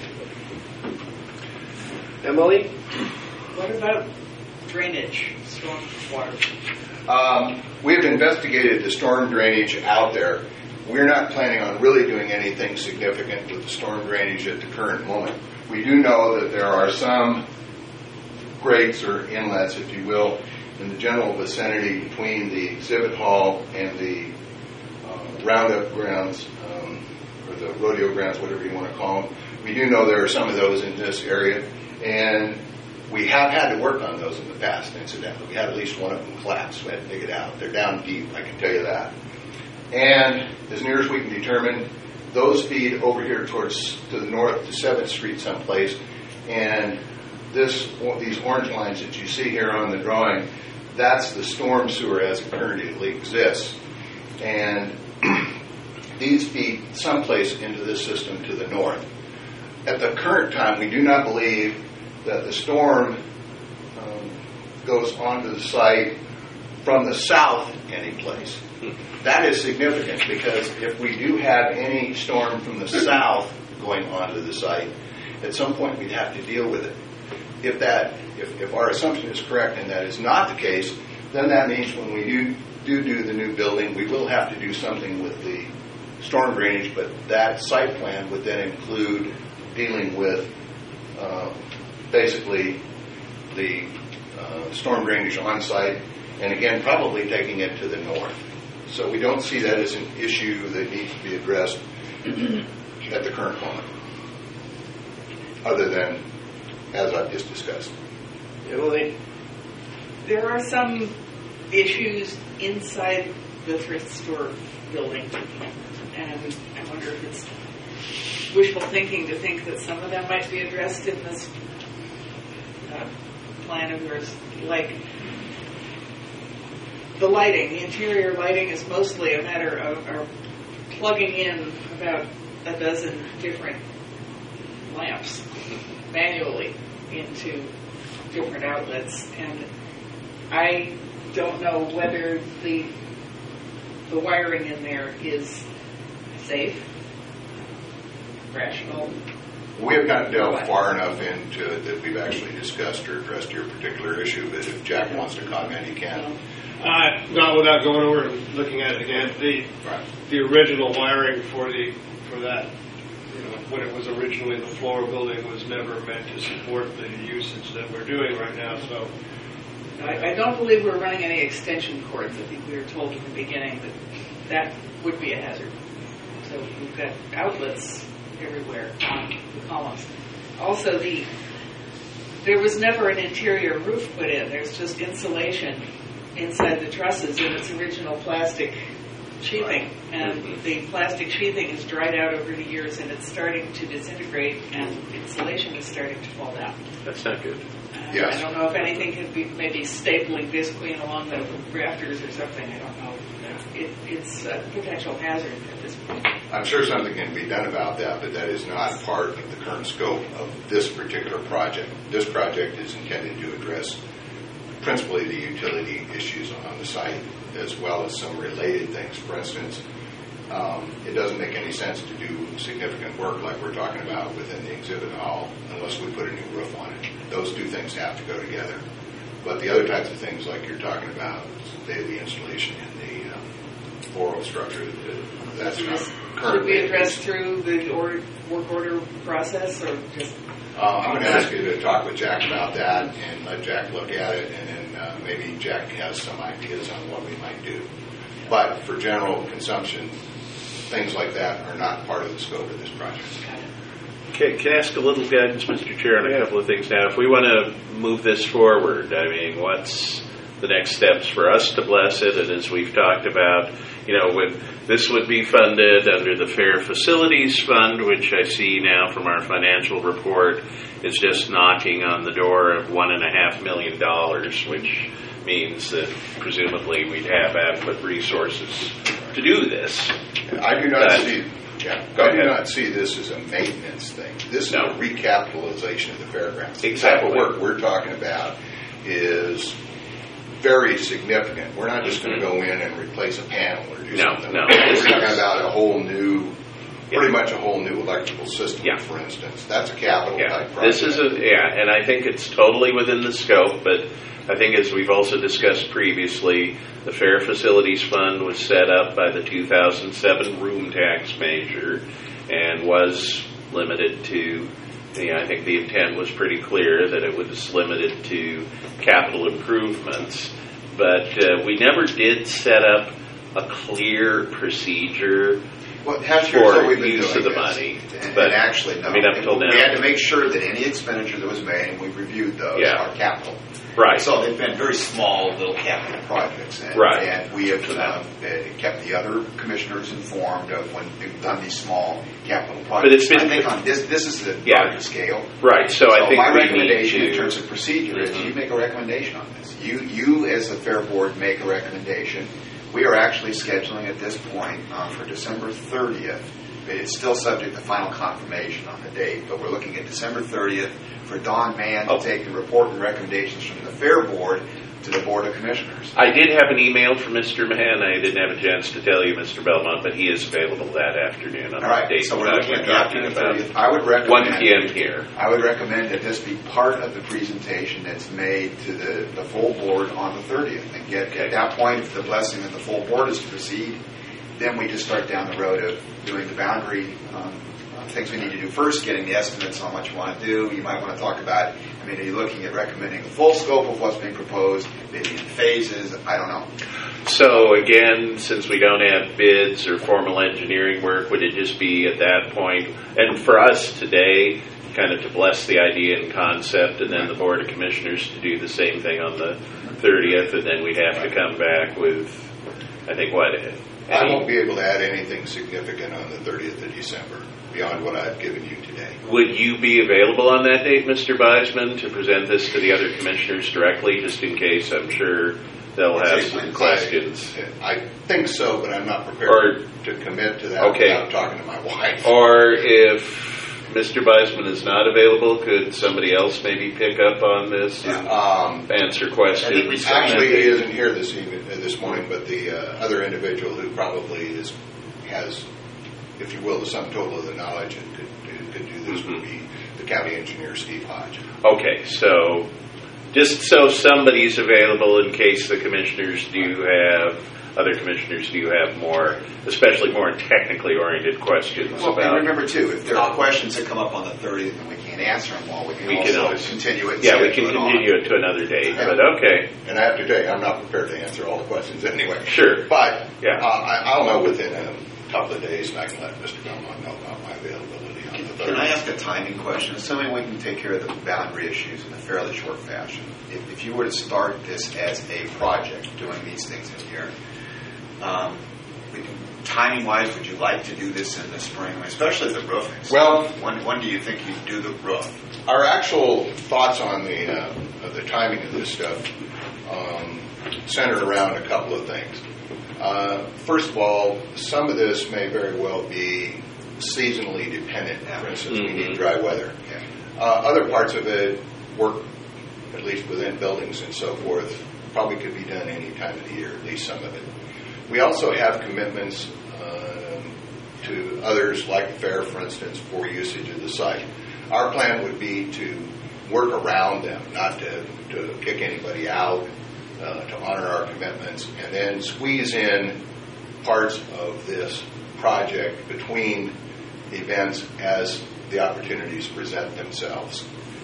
Emily? What about drainage, storm water? We've investigated the storm drainage out there. We're not planning on really doing anything significant with the storm drainage at the current moment. We do know that there are some grates or inlets, if you will, in the general vicinity between the exhibit hall and the roundup grounds, or the rodeo grounds, whatever you want to call them. We do know there are some of those in this area, and we have had to work on those in the past, incidentally. We had at least one of them collapse. We had to dig it out. They're down deep, I can tell you that. And as near as we can determine, those feed over here to the north to 7th Street someplace. And these orange lines that you see here on the drawing, that's the storm sewer as it currently exists. And these feed someplace into this system to the north. at the current time, we do not believe that the storm goes onto the site from the south any place. That is significant because if we do have any storm from the south going onto the site, at some point we'd have to deal with it. If our assumption is correct and that is not the case, then that means when we do the new building, we will have to do something with the storm drainage, but that site plan would then include dealing with basically the storm drainage on site, and again, probably taking it to the north. So we don't see that as an issue that needs to be addressed at the current moment, other than as I've just discussed. Emily? There are some issues inside the thrift store building, and I wonder if it's wishful thinking to think that some of them might be addressed in this plan of yours, like the lighting. The interior lighting is mostly a matter of plugging in about a dozen different lamps manually into different outlets, and I don't know whether the wiring in there is safe, rational. We have not delved far enough into it that we've actually discussed or addressed your particular issue, but if Jack wants to comment, he can. Not without going over and looking at it again. The original wiring for that, when it was originally the floor building, was never meant to support the usage that we're doing right now. So I don't believe we're running any extension cords. I think we were told in the beginning that would be a hazard. So we've got outlets everywhere on the columns. Also, there was never an interior roof put in. There's just insulation inside the trusses in its original plastic sheathing, and the plastic sheathing has dried out over the years, and it's starting to disintegrate, and insulation is starting to fall down. That's not good. Yes. I don't know if anything could be maybe stapling visqueen along the rafters or something. I don't know. It's a potential hazard at this point. I'm sure something can be done about that, but that is not part of the current scope of this particular project. This project is intended to address principally the utility issues on the site, as well as some related things. For instance, it doesn't make any sense to do significant work like we're talking about within the exhibit hall unless we put a new roof on it. Those two things have to go together. But the other types of things like you're talking about, say the installation in the floral structure, that's not currently. Should be addressed through the work order process, or just? I'm going to ask you to talk with Jack about that and let Jack look at it, and then maybe Jack has some ideas on what we might do. But for general consumption, things like that are not part of the scope of this project. Okay, can I ask a little guidance, Mr. Chair, on a couple of things now? If we want to move this forward, I mean, what's the next steps for us to bless it? And as we've talked about, this would be funded under the Fair Facilities Fund, which I see now from our financial report is just knocking on the door of $1.5 million, which means that presumably we'd have adequate resources to do this. I do not see this as a maintenance thing. This is a recapitalization of the fairgrounds. Exactly. The type of work we're talking about is very significant. We're not just going to go in and replace a panel or do something. No. We're talking about a whole new, pretty much a whole new electrical system, for instance. That's a capital type project. This is and I think it's totally within the scope, but I think as we've also discussed previously, the Fair Facilities Fund was set up by the 2007 room tax measure and was limited to, I think the intent was pretty clear that it was limited to capital improvements, but we never did set up a clear procedure for use of the money. But actually, no. Up till now, we had to make sure that any expenditure that was made, and we reviewed those, are capital. Right. So they've been very small little capital projects. And, and we have kept the other commissioners informed of when we've done these small capital projects. But I think on this is the larger scale. Right. So I think my recommendation in terms of procedure is you make a recommendation on this. You as the Fair Board make a recommendation. We are actually scheduling at this point for December 30th but it's still subject to final confirmation on the date. But we're looking at December 30th for Don Mann to take the report and recommendations from the Fair Board to the Board of Commissioners. I did have an email from Mr. Mahan. I didn't have a chance to tell you, Mr. Belmont, but he is available that afternoon on All right, the date so we're that looking we're at talking the about. 30th. I would recommend 1 p.m. here. I would recommend that this be part of the presentation that's made to the full board on the 30th. And get at that point, if the blessing of the full board is to proceed, then we just start down the road of doing the boundary things we need to do first, getting the estimates on what you want to do. You might want to talk about, are you looking at recommending the full scope of what's being proposed, maybe in phases? I don't know. So again, since we don't have bids or formal engineering work, would it just be at that point, and for us today, kind of to bless the idea and concept, and then the Board of Commissioners to do the same thing on the 30th, and then we'd have to come back with, I think, what? I won't be able to add anything significant on the 30th of December beyond what I've given you today. Would you be available on that date, Mr. Beisman, to present this to the other commissioners directly, just in case? I'm sure they'll have some questions. I think so, but I'm not prepared to commit to that without talking to my wife. Or if Mr. Beisman is not available, could somebody else maybe pick up on this and answer questions? Actually, he isn't here this morning, but the other individual who probably has, if you will, the sum total of the knowledge and could do this would be the county engineer, Steve Hodge. Okay, so just so somebody's available in case the commissioners do have, other commissioners do have more, especially more technically oriented questions Well, about. and remember too, if there are questions that come up on the 30th and we can't answer them all, we can always continue it. Yeah, we can continue it to another date, but okay. And I have to tell you, I'm not prepared to answer all the questions anyway. Sure. But I'll know within a couple of days, and I can let Mr. Belmont know about my availability on the 30th. Can I ask a timing question? Assuming we can take care of the boundary issues in a fairly short fashion, if you were to start this as a project, doing these things in here, timing-wise, would you like to do this in the spring, especially the roofing? Well, when do you think you'd do the roof? Our actual thoughts on the timing of this stuff centered around a couple of things. First of all, some of this may very well be seasonally dependent. For instance, we need dry weather. Other parts of it work, at least within buildings and so forth, probably could be done any time of the year, at least some of it. We also have commitments to others, like the fair, for instance, for usage of the site. Our plan would be to work around them, not to kick anybody out, to honor our commitments, and then squeeze in parts of this project between events as the opportunities present themselves.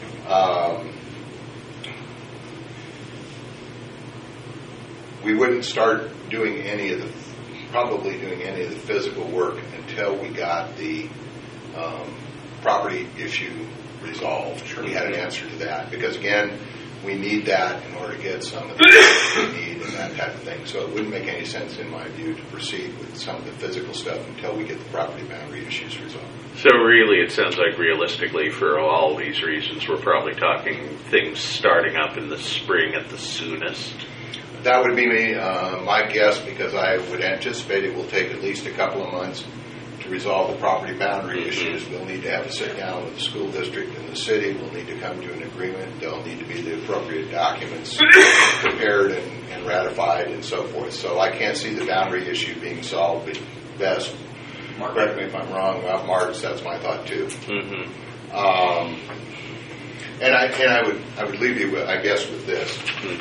We wouldn't start doing any of the physical work until we got the property issue resolved. We had an answer to that because, again, we need that in order to get some of the things we need and that type of thing. So it wouldn't make any sense, in my view, to proceed with some of the physical stuff until we get the property boundary issues resolved. So really, it sounds like realistically, for all these reasons, we're probably talking things starting up in the spring at the soonest. That would be my guess, because I would anticipate it will take at least a couple of months to resolve the property boundary issues. We'll need to have a sit down with the school district and the city. We'll need to come to an agreement. There'll need to be the appropriate documents prepared and ratified and so forth. So I can't see the boundary issue being solved at best. Correct me if I'm wrong, about March. That's my thought too. And I would leave you with, I guess, with this.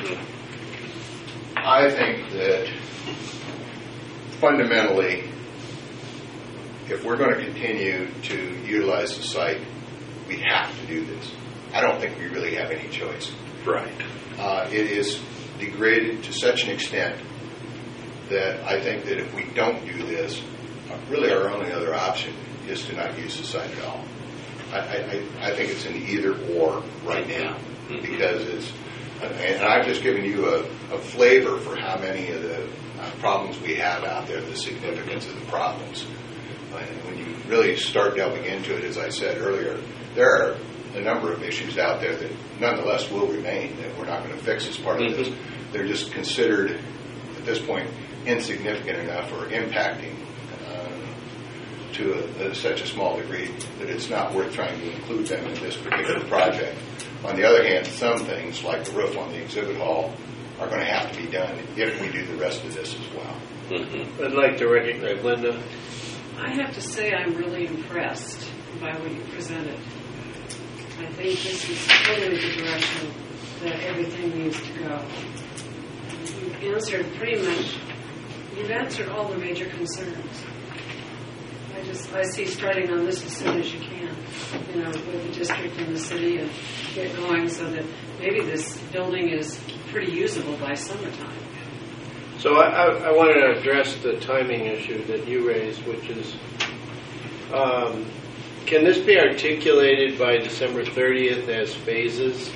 I think that fundamentally, if we're going to continue to utilize the site, we have to do this. I don't think we really have any choice. Right. It is degraded to such an extent that I think that if we don't do this, really our only other option is to not use the site at all. I think it's an either or right now, because it's, and I've just given you a flavor for how many of the problems we have out there, the significance of the problems. And when you really start delving into it, as I said earlier, there are a number of issues out there that nonetheless will remain, that we're not going to fix as part of this. They're just considered, at this point, insignificant enough or impacting to such a small degree that it's not worth trying to include them in this particular project. On the other hand, some things, like the roof on the exhibit hall, are going to have to be done if we do the rest of this as well. I'd like to recognize Linda. I have to say I'm really impressed by what you presented. I think this is totally the direction that everything needs to go. You've answered all the major concerns. I see starting on this as soon as you can, with the district and the city, and get going so that maybe this building is pretty usable by summertime. So I wanted to address the timing issue that you raised, which is, can this be articulated by December 30th as phases?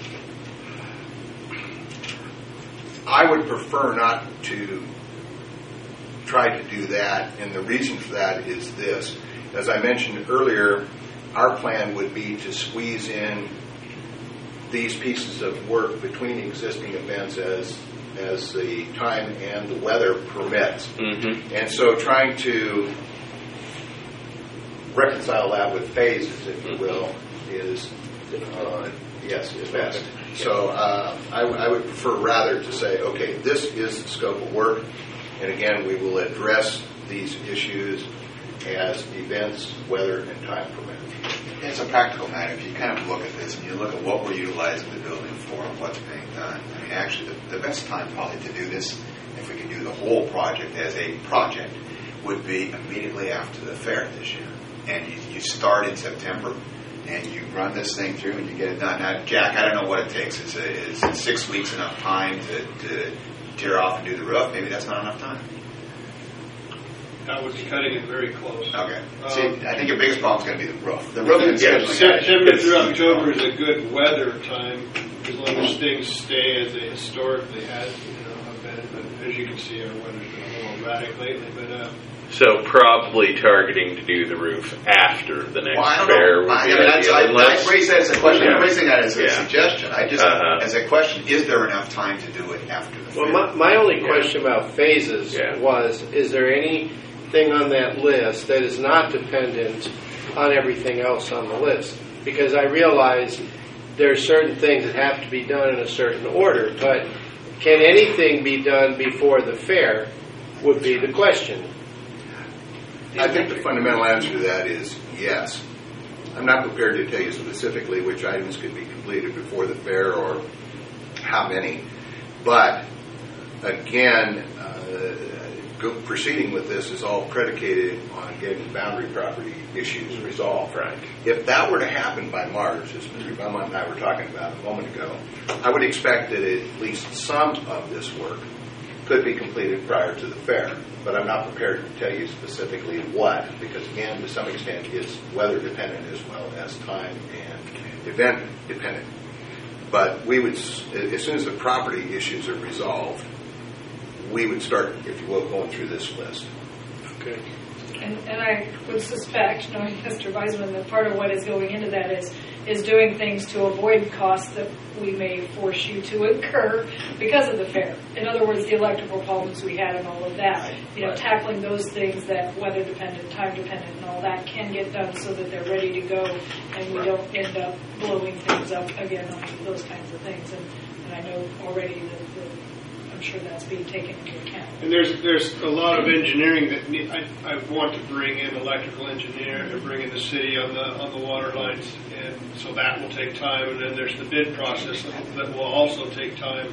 I would prefer not to try to do that, and the reason for that is this. As I mentioned earlier, our plan would be to squeeze in these pieces of work between existing events as the time and the weather permits. Mm-hmm. And so trying to reconcile that with phases, if you will, is best. So I would prefer rather to say, okay, this is the scope of work, and again, we will address these issues as events, weather, and time permit. It's a practical matter. If you kind of look at this and you look at what we're utilizing the building for and what's being done, I mean, actually, the best time probably to do this, if we can do the whole project as a project, would be immediately after the fair this year. And you start in September, and you run this thing through, and you get it done. Now, Jack, I don't know what it takes. Is 6 weeks enough time to tear off and do the roof? Maybe that's not enough time. That would be cutting it very close. Okay. See, I think your biggest problem is going to be the roof. The roof is September through October is a good weather time, as long as things stay as they historically have been. But as you can see, our weather's been a little erratic lately. But so probably targeting to do the roof after the next fair would be ideal. I phrase that as a question. I'm phrasing that as a suggestion. I just, as a question, is there enough time to do it after the fair? Well, my only question about phases was, is there anything on that list that is not dependent on everything else on the list? Because I realize there are certain things that have to be done in a certain order, but can anything be done before the fair would be the question. I think the fundamental answer to that is yes. I'm not prepared to tell you specifically which items could be completed before the fair or how many. But again, proceeding with this is all predicated on getting the boundary property issues resolved. Right. If that were to happen by March, as Mr. Beaumont and I were talking about a moment ago, I would expect that at least some of this work could be completed prior to the fair. But I'm not prepared to tell you specifically what, because again, to some extent, it's weather dependent as well as time and event dependent. But we would, as soon as the property issues are resolved, we would start, if you will, going through this list. Okay. And I would suspect, knowing Mr. Weisman, that part of what is going into that is doing things to avoid costs that we may force you to incur because of the fair. In other words, the electrical problems we had and all of that. Tackling those things that weather dependent, time dependent, and all that can get done so that they're ready to go, and we don't end up blowing things up again on those kinds of things. And I know already that I'm sure that's being taken into account. And there's a lot of engineering that I want to bring in, electrical engineer, to bring in the city on the water lines, and so that will take time. And then there's the bid process that will also take time.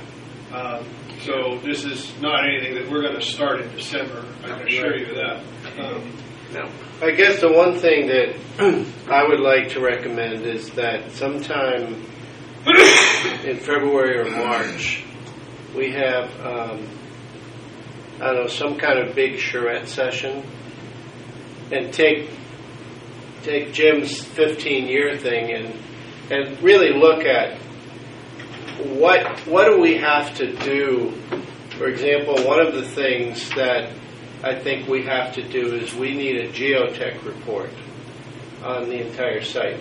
So this is not anything that we're going to start in December. I can assure you that. No. I guess the one thing that I would like to recommend is that sometime in February or March, we have, some kind of big charrette session, and take Jim's 15-year thing and really look at what do we have to do. For example, one of the things that I think we have to do is we need a geotech report on the entire site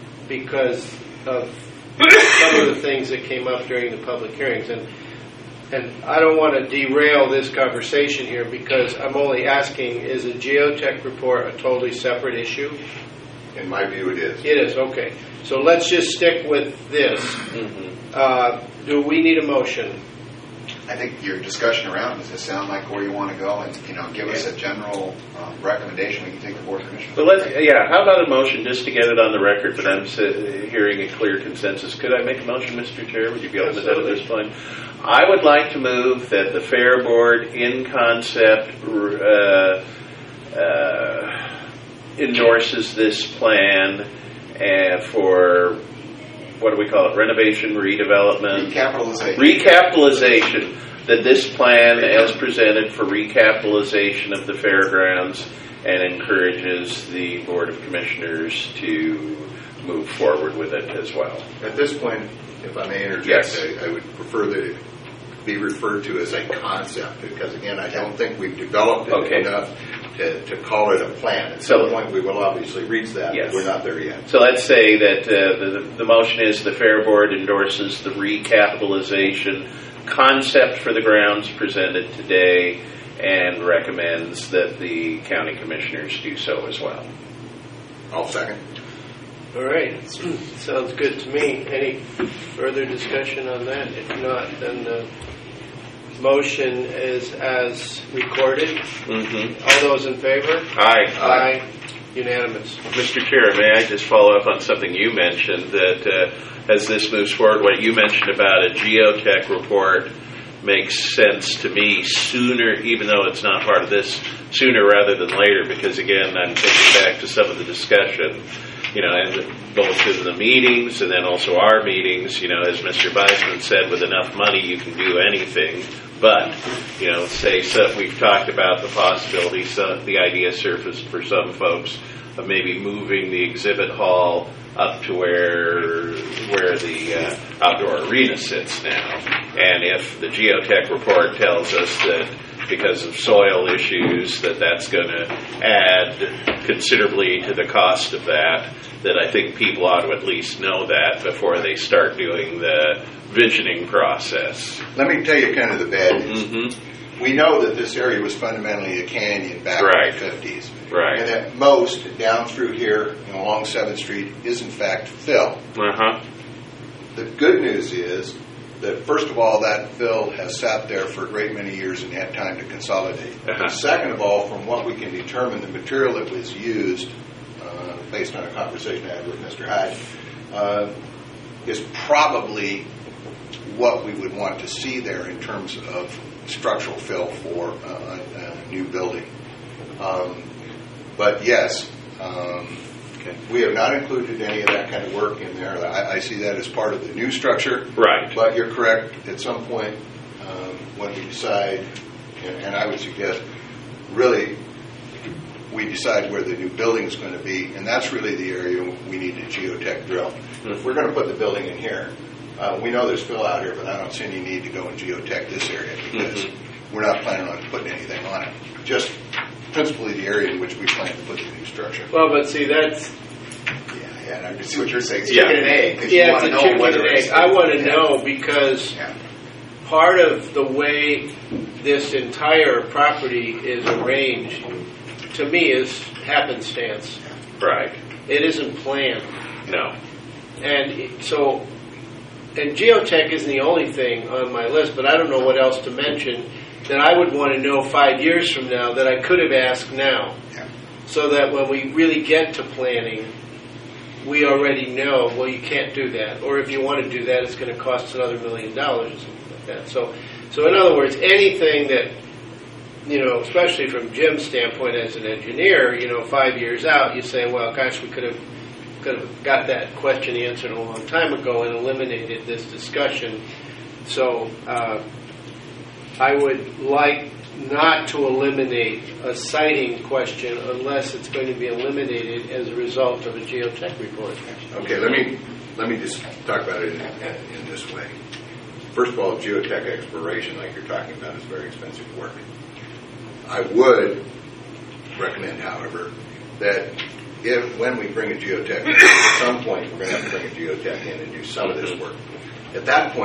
because of some of the things that came up during the public hearings. And and I don't want to derail this conversation here because I'm only asking, is a geotech report a totally separate issue? In my view, it is. It is, okay. So let's just stick with this. Do we need a motion? I think your discussion around, does it sound like where you want to go? And, give us a general recommendation. We can take the board of commissioners. But how about a motion just to get it on the record, but I'm hearing a clear consensus. Could I make a motion, Mr. Chair? Would you be open to that at this point? I would like to move that the Fair Board in concept endorses this plan for, what do we call it, renovation, redevelopment? Recapitalization. That this plan as presented for recapitalization of the fairgrounds and encourages the Board of Commissioners to move forward with it as well. At this point, if I may interject, yes. I would prefer that it be referred to as a concept because, again, I don't think we've developed it enough to call it a plan. At some point, we will obviously reach that, but we're not there yet. So let's say that the motion is the Fair Board endorses the recapitalization concept for the grounds presented today and recommends that the county commissioners do so as well. I'll second. All right. Sounds good to me. Any further discussion on that? If not, then the motion is as recorded. All those in favor? Aye. Aye. Unanimous. Mr. Chair, may I just follow up on something you mentioned that as this moves forward, what you mentioned about a geotech report makes sense to me sooner, even though it's not part of this, sooner rather than later, because again, I'm thinking back to some of the discussion, and both in the meetings and then also our meetings, as Mr. Beisman said, with enough money you can do anything. But, we've talked about the possibility, the idea surfaced for some folks of maybe moving the exhibit hall up to where the outdoor arena sits now. And if the geotech report tells us that because of soil issues that's going to add considerably to the cost of that I think people ought to at least know that before they start doing the visioning process. Let me tell you kind of the bad news. We know that this area was fundamentally a canyon back in the 50s. Right. And at most, down through here along 7th Street is in fact fill. The good news is that, first of all, that fill has sat there for a great many years and had time to consolidate. Second of all, from what we can determine, the material that was used, based on a conversation I had with Mr. Hyde, is probably what we would want to see there in terms of structural fill for a new building. But yes, we have not included any of that kind of work in there. I see that as part of the new structure. Right. But you're correct. At some point, when we decide, and I would suggest, really, we decide where the new building is going to be, and that's really the area we need to geotech drill. If we're going to put the building in here, we know there's fill out here, but I don't see any need to go and geotech this area because we're not planning on putting anything on it. Just principally the area in which we plan to put the new structure. Well, but see, that's... Yeah, I can see what you're saying. It's chicken and egg. Yeah, it's a chicken and egg. I want to know because part of the way this entire property is arranged, to me, is happenstance. Right. It isn't planned. No. And so... And geotech isn't the only thing on my list, but I don't know what else to mention that I would want to know 5 years from now that I could have asked now. So that when we really get to planning, we already know, well, you can't do that. Or if you want to do that, it's going to cost another $1 million or something like that. So in other words, anything that, especially from Jim's standpoint as an engineer, 5 years out, you say, well, gosh, we could have got that question answered a long time ago and eliminated this discussion. So I would like not to eliminate a siting question unless it's going to be eliminated as a result of a geotech report. Okay, let me just talk about it in this way. First of all, geotech exploration, like you're talking about, is very expensive work. I would recommend, however, that when we bring a geotech in, at some point we're going to have to bring a geotech in and do some of this work. At that point,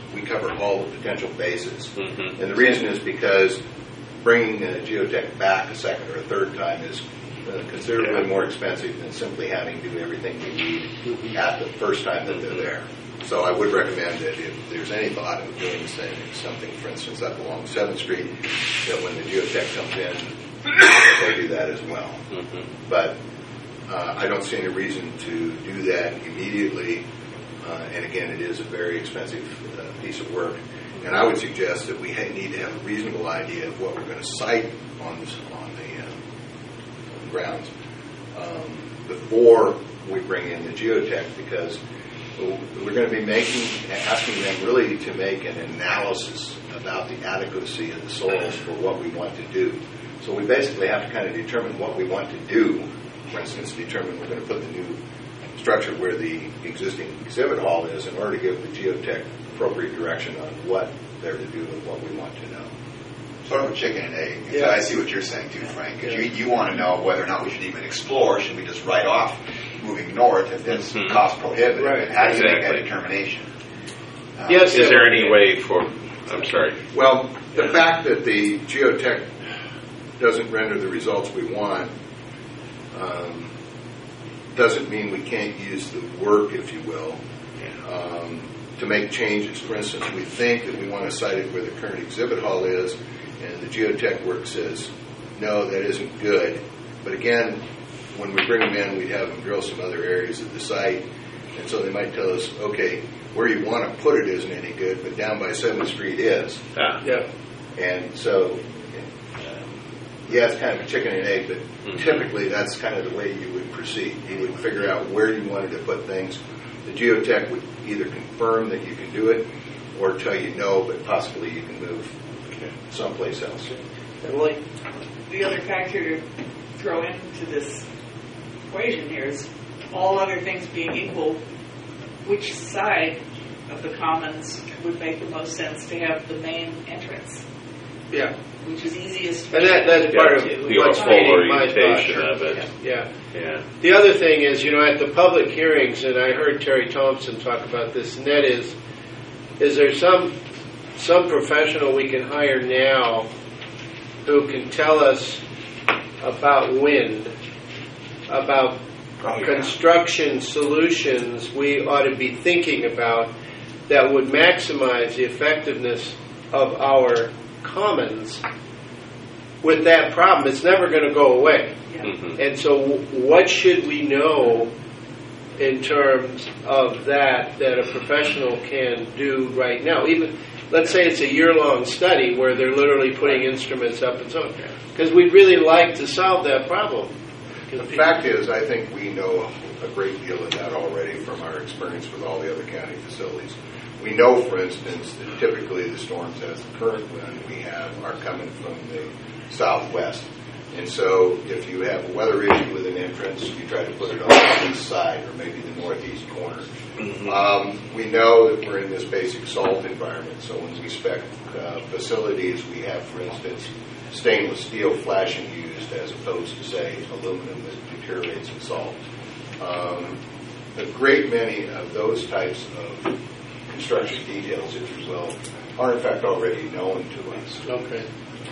we cover all the potential bases. Mhm. And the reason is because bringing geotech back a second or a third time is considerably more expensive than simply having to do everything we need at the first time that they're there. So I would recommend that if there's any thought of doing something, for instance, up along 7th Street, that when the geotech comes in, they do that as well. Mhm. But I don't see any reason to do that immediately. And again, it is a very expensive piece of work. And I would suggest that we need to have a reasonable idea of what we're going to site on the grounds before we bring in the geotech, because we're going to be asking them really to make an analysis about the adequacy of the soils for what we want to do. So we basically have to kind of determine what we want to do. For instance, determine we're going to put the new structure where the existing exhibit hall is in order to give the geotech appropriate direction on what they're to do and what we want to know. Sort of a chicken and egg. Yeah. I see what you're saying too, Frank. Because you want to know whether or not we should even explore. Should we just write off moving north if it's Mhm. cost prohibitive? Right. And how do you make that Exactly. determination? Yes. Is there any way for, I'm sorry. Well, the fact that the geotech doesn't render the results we want doesn't mean we can't use the work, if you will, to make changes. For instance, we think that we want to site it where the current exhibit hall is, and the geotech work says, no, that isn't good. But again, when we bring them in, we have them drill some other areas of the site, and so they might tell us, okay, where you want to put it isn't any good, but down by 7th Street is. Yeah. And so, yeah, it's kind of a chicken and egg, but typically that's kind of the way you would proceed. You would figure out where you wanted to put things. The geotech would either confirm that you can do it or tell you no, but possibly you can move someplace else. Emily? The other factor to throw into this equation here is, all other things being equal, which side of the commons would make the most sense to have the main entrance, Yeah. which is easiest. And that's part of The what's whole feeding my orientation thought. of it. Yeah. Yeah. The other thing is, at the public hearings, and I heard Terry Thompson talk about this, and that is there some professional we can hire now who can tell us about wind, about construction solutions we ought to be thinking about that would maximize the effectiveness of our commons with that problem? It's never going to go away. Mhm. And so what should we know in terms of that a professional can do right now? Even, let's say it's a year-long study where they're literally putting instruments up and so on. Because we'd really like to solve that problem. The fact is, I think we know a great deal of that already from our experience with all the other county facilities. We know, for instance, that typically the storms as the current one we have are coming from the southwest. And so if you have a weather issue with an entrance, you try to put it on the east side or maybe the northeast corner. We know that we're in this basic salt environment, so when we spec facilities, we have, for instance, stainless steel flashing used as opposed to, say, aluminum that deteriorates in salt. A great many of those types of construction details, if you will, are in fact already known to us. Okay.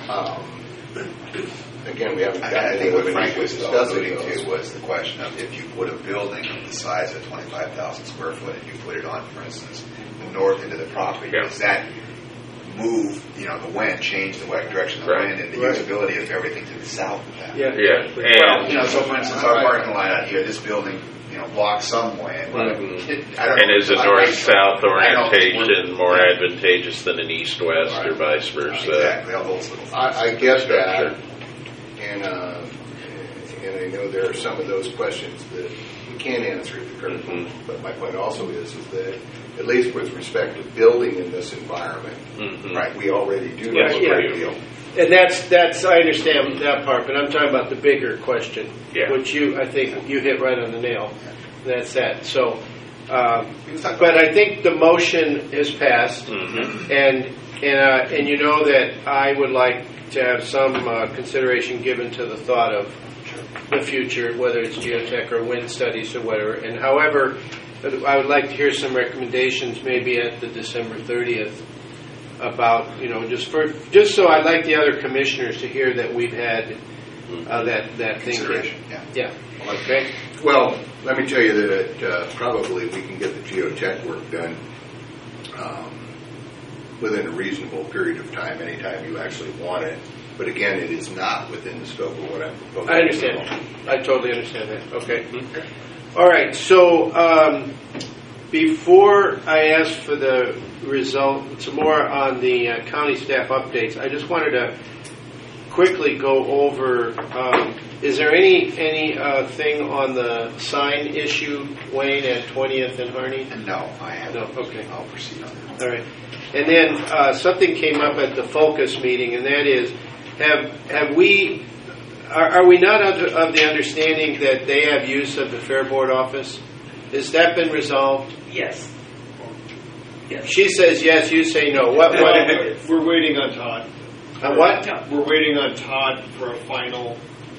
Again, we haven't I gotten think into what Frank was discussing alluding those. to was the question of, if you put a building of the size of 25,000 square foot and you put it on, for instance, the north end of the property, Yeah. does that move, the wind, change the direction of the Right. wind and the Right. usability of everything to the south of that? Yeah. Yeah. Well, so for instance, our parking lot out here, this building, blocks some wind. Mhm. I don't And know. is a I- north-south I don't- orientation more advantageous than an east-west or vice versa? Exactly, all those little things. I get Structure. that, and I know there are some of those questions that we can't answer at the current moment. But my point also is that at least with respect to building in this environment, Mhm. right, we already do Yeah, know a yeah. great deal. And that's I understand that part, but I'm talking about the bigger question, Yeah. which I think you hit right on the nail. That's that. So, but I think the motion is passed, Mhm. and you know that I would like to have some consideration given to the thought of the future, whether it's geotech or wind studies or whatever. And however I would like to hear some recommendations maybe at the December 30th about, just so I'd like the other commissioners to hear that we've had that thinking. Consideration, yeah. Yeah. Okay. Well, let me tell you that probably we can get the geotech work done within a reasonable period of time, anytime you actually want it. But again, it is not within the scope of what I'm proposing. I understand. I totally understand that. Okay. All right. So before I ask for the result, some more on the county staff updates, I just wanted to quickly go over, is there any thing on the sign issue, Wayne, at 20th and Harney? No, I haven't. No, okay. I'll proceed on that. All right. And then something came up at the Focus meeting, and that is, are we not of the understanding that they have use of the Fair Board office? Has that been resolved? Yes. Yes. She says yes, you say no. What? We're waiting on Todd. What? We're waiting on Todd for a final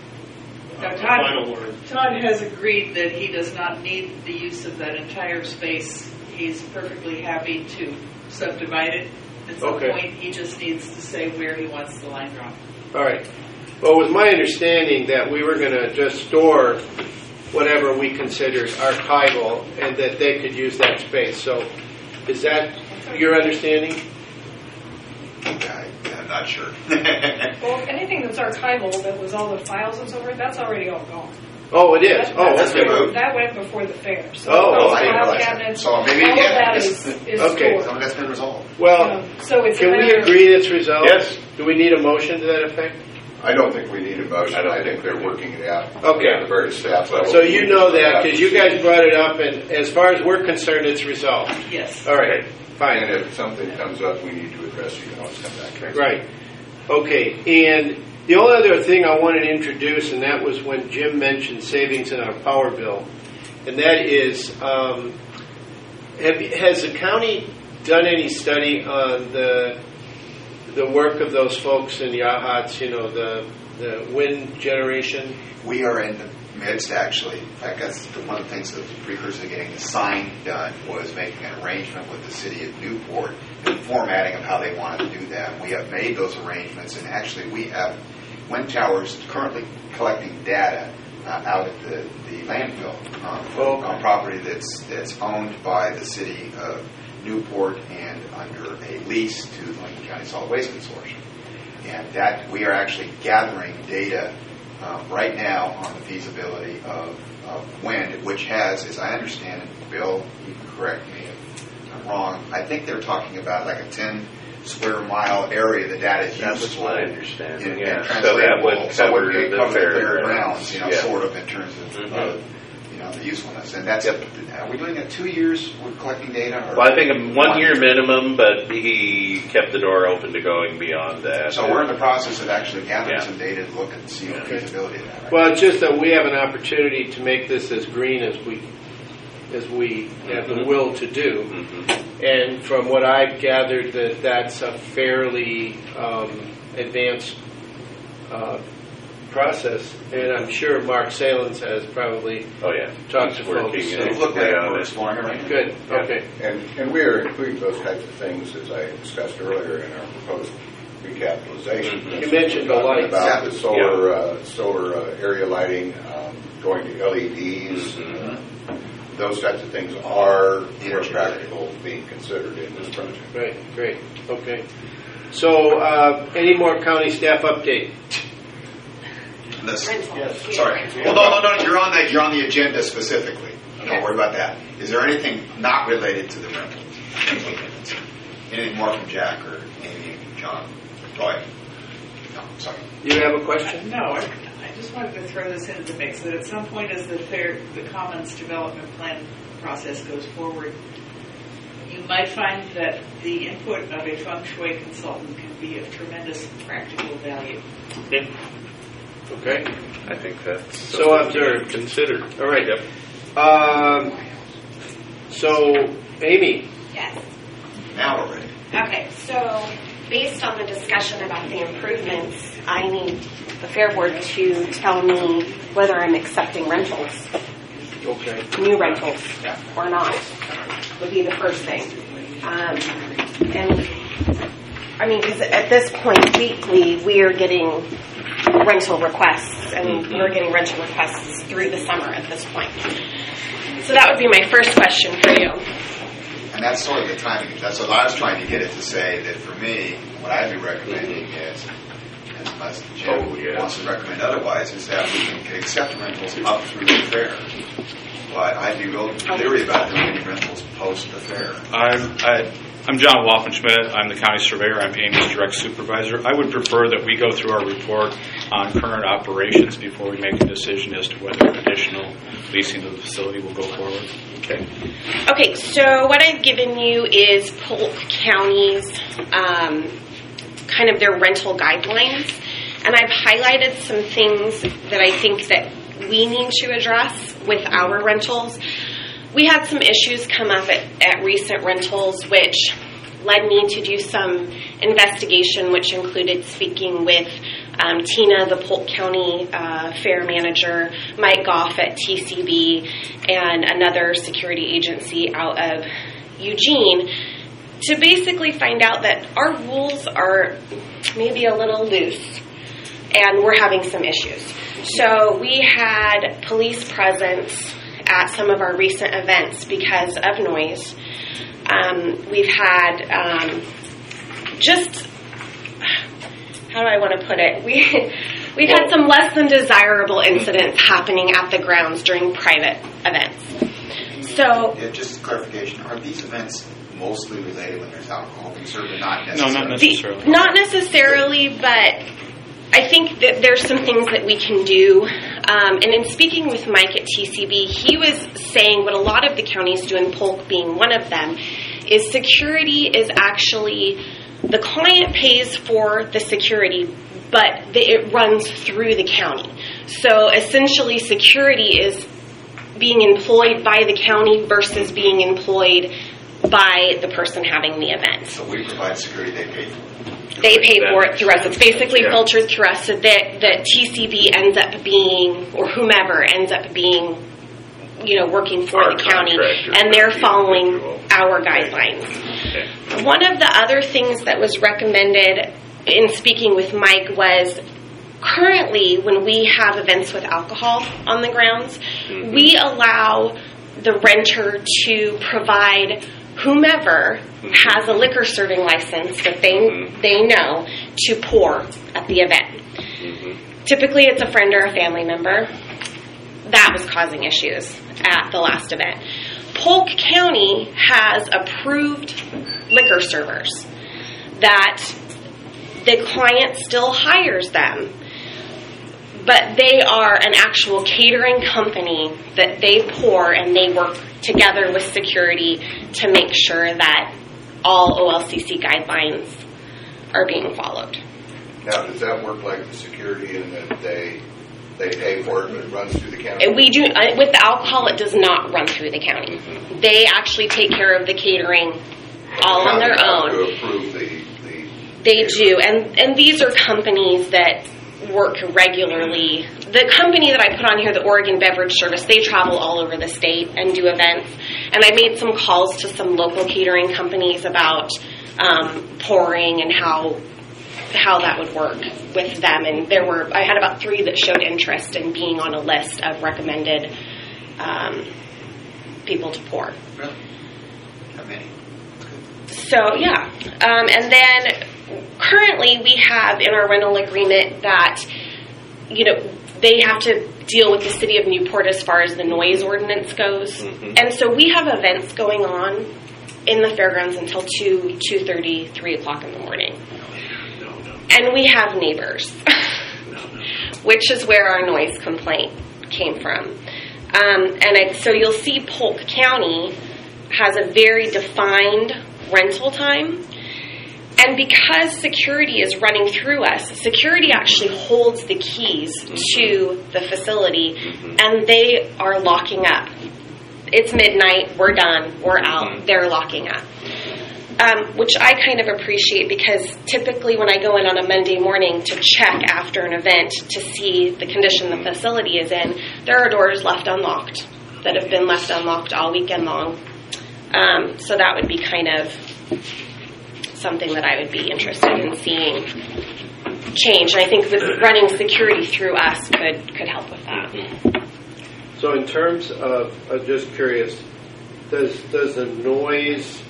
word. Todd has agreed that he does not need the use of that entire space. He's perfectly happy to subdivide it. At some Okay. point, he just needs to say where he wants the line drawn. All right. Well, it was my understanding that we were going to just store whatever we considered archival and that they could use that space. So is that your understanding? I'm not sure. Well, anything that's archival, that was all the files and so forth, that's already all gone. Oh, it is. That's been moved. That went before the fair. So Oh, those I didn't file realize that. cabinets, So maybe, all yeah, of that yes. is Okay. stored. Some of that's been resolved. Well, So it's can a we matter of- agree it's resolved? Yes. Do we need a motion to that effect? I don't think we need a motion. I don't I think think they're we do. working it out. Okay. At the various staff levels. So you know that because you guys brought it up, and as far as we're concerned, it's resolved. Yes. All right. Fine. And if something comes up we need to address, you can always come back. Right. Okay. And the only other thing I wanted to introduce, and that was when Jim mentioned savings in our power bill, and that is, has the county done any study on the work of those folks in Yachats, the wind generation? We are in the midst, actually. In fact, that's one of the things that was the precursor to getting the sign done was making an arrangement with the city of Newport and formatting of how they wanted to do that. We have made those arrangements, and actually we have Wind Towers currently collecting data out at the landfill on property that's owned by the city of Newport and under a lease to the Lincoln County Solid Waste Consortium. And that we are actually gathering data right now on the feasibility of wind, which has, as I understand it, Bill, you can correct me if I'm wrong, I think they're talking about like a 10 square mile area the data is That was useful my understanding, in yeah. So that would cover it the cover the fair grounds, yeah. sort of in terms of the usefulness. And that's are we doing it 2 years? We're collecting data? Or Well, I think a 1 year minimum, but he kept the door open to going beyond that. So we're in the process of actually gathering Yeah. some data to look and see the feasibility of that. Right? Well, it's just that we have an opportunity to make this as green as we have the will to do. Mm-hmm. And from what I've gathered, that's a fairly advanced process. And I'm sure Mark Salins has probably Oh, yeah. talked to He's working folks. and We've looked at it, on we're it. exploring it right now. Good. Yeah. Okay. And we are including those types of things, as I discussed earlier, in our proposed recapitalization. Mhm. You mentioned the Talking lights. about the solar area lighting, going to LEDs. Mhm. Those types of things are more practical being considered in this project. Right. Great. Okay. So, any more county staff update? Sorry. Well, no. You're on the agenda specifically. Don't worry about that. Is there anything not related to the rental? Anything more from Jack or Amy, John, Roy? No, sorry. You have a question? No, I just wanted to throw this into the mix that at some point as the Commons development plan process goes forward, you might find that the input of a feng shui consultant can be of tremendous practical value. Yeah. Okay. I think that's So something observed. to consider. All right. Yep. So, Amy. Yes. Now we're ready. Okay, so based on the discussion about the improvements, I need the Fair Board to tell me whether I'm accepting rentals Okay. new rentals or not, would be the first thing. And I mean, because at this point, weekly, we are getting rental requests, and we're getting rental requests through the summer at this point. So that would be my first question for you. And that's sort of the timing. That's what I was trying to get it to say, that for me, what I'd be recommending is, unless Jim wants to recommend otherwise, is that we can accept rentals up through the fair. But I'd be real leery about doing any rentals post the fair. I'm John Waffenschmidt. I'm the county surveyor. I'm Amy's direct supervisor. I would prefer that we go through our report on current operations before we make a decision as to whether additional leasing of the facility will go forward. Okay. Okay, so what I've given you is Polk County's kind of their rental guidelines, and I've highlighted some things that I think that we need to address with our rentals. We had some issues come up at recent rentals, which led me to do some investigation, which included speaking with Tina, the Polk County fair manager, Mike Goff at TCB, and another security agency out of Eugene, to basically find out that our rules are maybe a little loose, and we're having some issues. So we had police presence at some of our recent events because of noise. We've had just, how do I want to put it? We've had some less than desirable incidents happening at the grounds during private events. So, Just clarification, are these events mostly related when there's alcohol being served, or not necessarily? No, not necessarily. Not necessarily, but I think that there's some things that we can do. And in speaking with Mike at TCB, he was saying what a lot of the counties do, and Polk being one of them, is security is actually, the client pays for the security, but it runs through the county. So essentially security is being employed by the county versus being employed by the person having the event. So we provide security, they pay for it. They pay for it through us. It's basically filtered through us, so that TCB ends up being, or whomever ends up being, working for the county, and they're following our guidelines. Okay. One of the other things that was recommended in speaking with Mike was, currently when we have events with alcohol on the grounds, we allow the renter to provide whomever has a liquor serving license that they know to pour at the event. Typically it's a friend or a family member. That was causing issues at the last event. Polk County has approved liquor servers that the client still hires them, but they are an actual catering company that they pour, and they work together with security to make sure that all OLCC guidelines are being followed. Now, does that work like the security in that they pay for it, but it runs through the county? We do. With the alcohol, it does not run through the county. They actually take care of the catering all on their own. To approve they do, and these are companies that work regularly. The company that I put on here, the Oregon Beverage Service, they travel all over the state and do events. And I made some calls to some local catering companies about pouring and how that would work with them. And I had about 3 that showed interest in being on a list of recommended people to pour. Really? How many? So, yeah. And then currently we have in our rental agreement that, they have to deal with the city of Newport as far as the noise ordinance goes. And so we have events going on in the fairgrounds until 2:30, 3 o'clock in the morning. And we have neighbors, which is where our noise complaint came from. So you'll see Polk County has a very defined rental time. And because security is running through us, security actually holds the keys to the facility, and they are locking up. It's midnight, we're done, we're out, they're locking up. Which I kind of appreciate, because typically when I go in on a Monday morning to check after an event to see the condition the facility is in, there are doors left unlocked. that have been left unlocked all weekend long. So that would be kind of something that I would be interested in seeing change. And I think with running security through us could help with that. So in terms of, I'm just curious, does the noise,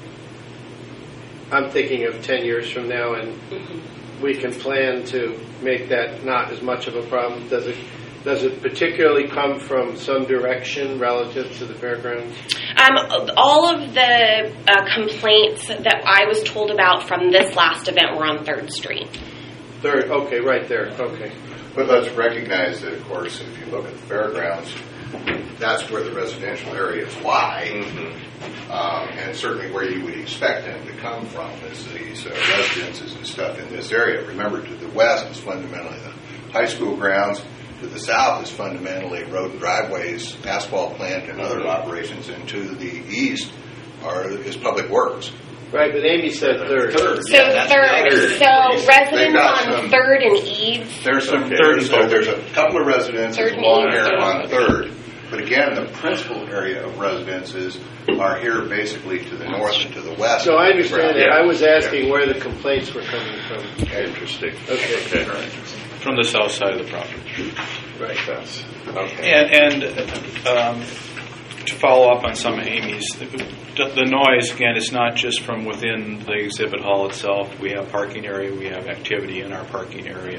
I'm thinking of 10 years from now, and we can plan to make that not as much of a problem. Does it particularly come from some direction relative to the fairgrounds? All of the complaints that I was told about from this last event were on 3rd Street. Third, okay, right there, okay. But let's recognize that, of course, if you look at the fairgrounds, that's where the residential areas lie, and certainly where you would expect them to come from is these residences and stuff in this area. Remember, to the west is fundamentally the high school grounds. To the south is fundamentally road and driveways, asphalt plant, and other operations. And to the east is public works. Right, but Amy said third. So third. So residents on 3rd and Eads. There's a couple of residences along here on 3rd. But again, the principal area of residences are here basically to the north and to the west. So I understand that. I was asking where the complaints were coming from. Interesting. Okay. From the south side of the property. Right. Okay. And to follow up on some of Amy's, the noise, again, is not just from within the exhibit hall itself. We have parking area, we have activity in our parking area.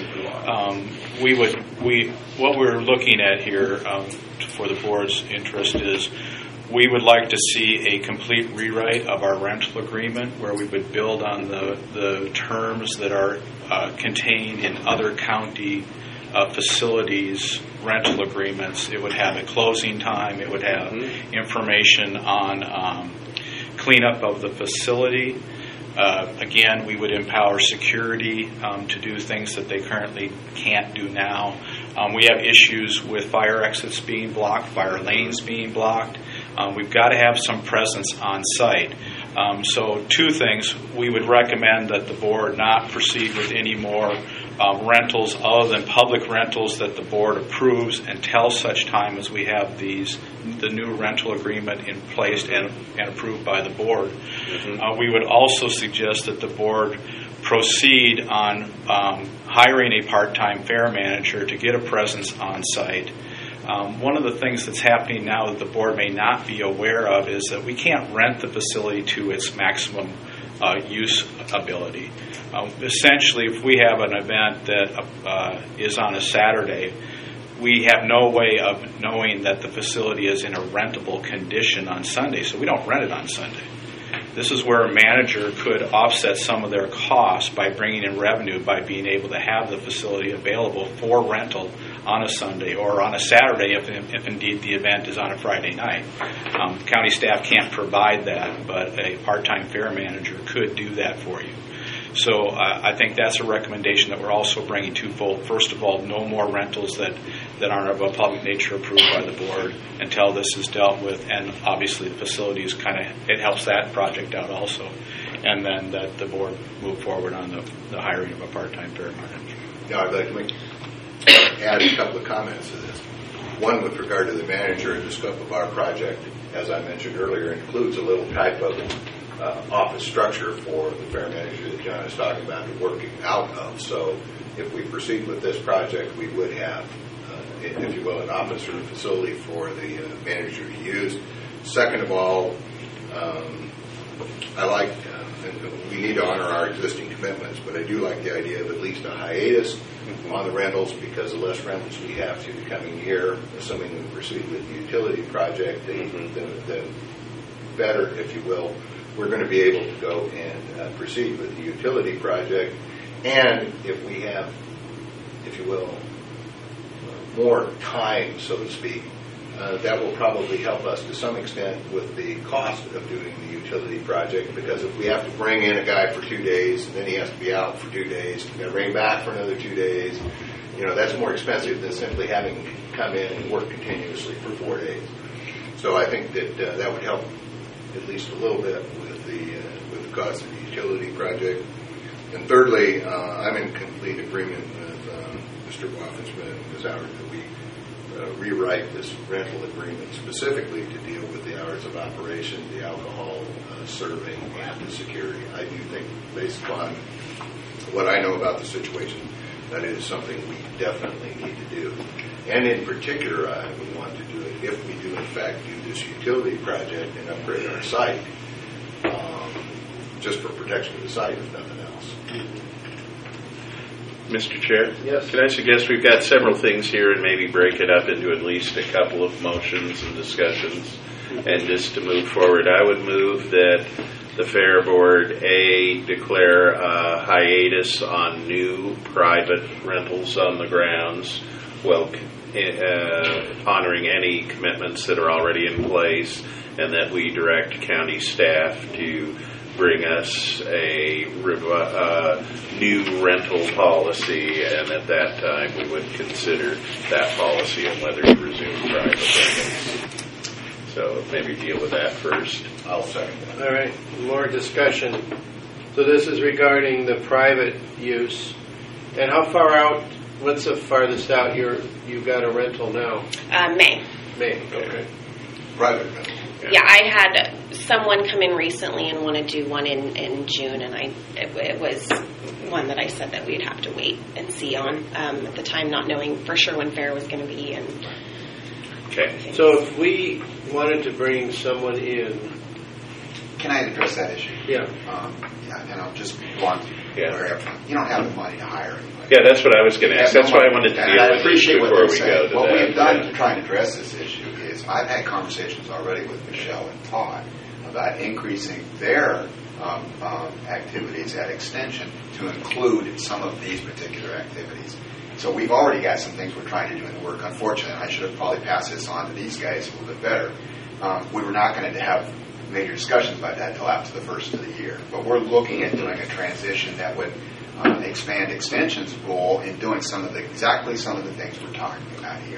What we're looking at here for the board's interest is we would like to see a complete rewrite of our rental agreement where we would build on the terms that are contained in other county facilities rental agreements. It would have a closing time. It would have information on cleanup of the facility. Again, we would empower security to do things that they currently can't do now. We have issues with fire exits being blocked, fire lanes being blocked. We've got to have some presence on site. So 2 things. We would recommend that the board not proceed with any more rentals other than public rentals that the board approves until such time as we have the new rental agreement in place and approved by the board. We would also suggest that the board proceed on hiring a part-time fair manager to get a presence on site. One of the things that's happening now that the board may not be aware of is that we can't rent the facility to its maximum use ability. Essentially, if we have an event that is on a Saturday, we have no way of knowing that the facility is in a rentable condition on Sunday, so we don't rent it on Sunday. This is where a manager could offset some of their costs by bringing in revenue by being able to have the facility available for rental on a Sunday or on a Saturday if indeed the event is on a Friday night. County staff can't provide that, but a part-time fair manager could do that for you. So I think that's a recommendation that we're also bringing twofold. First of all, no more rentals that aren't of a public nature approved by the board until this is dealt with, and obviously the facilities it helps that project out also. And then that the board move forward on the hiring of a part-time fair manager. I'd like to add a couple of comments to this. One with regard to the manager and the scope of our project, as I mentioned earlier, includes a little type of office structure for the fair manager that John is talking about to work out of. So if we proceed with this project, we would have, if you will, an office or a facility for the manager to use. Second of all, I like, we need to honor our existing commitments, but I do like the idea of at least a hiatus on the rentals, because the less rentals we have through the coming year, assuming we proceed with the utility project, the better, if you will, we're going to be able to go and proceed with the utility project. And if we have, if you will, more time, so to speak, that will probably help us to some extent with the cost of doing the utility project, because if we have to bring in a guy for 2 days and then he has to be out for 2 days, we're going to bring him back for another 2 days, that's more expensive than simply having him come in and work continuously for 4 days. So I think that that would help at least a little bit with the cost of the utility project. And thirdly, I'm in complete agreement with Mr. Waffenschmidt and Ms. Howard that we rewrite this rental agreement specifically to deal with the hours of operation, the alcohol serving, and the security. I do think, based upon what I know about the situation, that is something we definitely need to do. And in particular, I would want to do it if we do, in fact, do this utility project and upgrade our site, just for protection of the site, if nothing else. Mr. Chair? Yes. Can I suggest we've got several things here and maybe break it up into at least a couple of motions and discussions? And just to move forward, I would move that the Fair Board, A, declare a hiatus on new private rentals on the grounds, well, honoring any commitments that are already in place, and that we direct county staff to bring us a new rental policy, and at that time we would consider that policy and whether to resume private rentals. So maybe deal with that first. I'll second that. All right, more discussion. So this is regarding the private use. And how far out, what's the farthest out you've got a rental now? May. May, okay. Private rental. Yeah, I had someone come in recently and want to do one in June, and it was one that I said that we'd have to wait and see on at the time, not knowing for sure when fair was going to be. And okay. So if we wanted to bring someone in, can I address that issue? Yeah. And I'll just blunt. Yeah. You don't have the money to hire anybody. Yeah, that's what I was going to ask. That's why I wanted to deal with I appreciate this what before they're we go saying. to What that. we've done to try and address this issue is I've had conversations already with Michelle and Todd about increasing their activities at Extension to include some of these particular activities. So we've already got some things we're trying to do in the work. Unfortunately, I should have probably passed this on to these guys a little bit better. We were not going to have major discussions about that until after the first of the year. But we're looking at doing a transition that would expand Extension's role in doing exactly some of the things we're talking about here,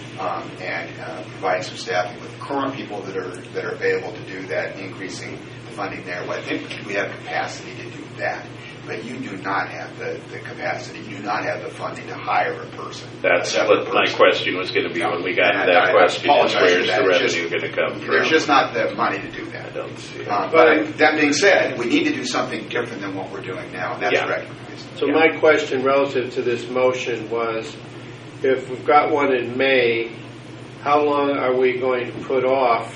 and providing some staffing with current people that are available to do that, increasing the funding there. Well, I think we have capacity to do that. But you do not have the capacity, you do not have the funding to hire a person. That's what my question was going to be when we got to that question. Is where's the revenue going to come from? There's just not the money to do that. I don't see it. But that being said, we need to do something different than what we're doing now. That's recognized. So my question relative to this motion was, if we've got one in May, how long are we going to put off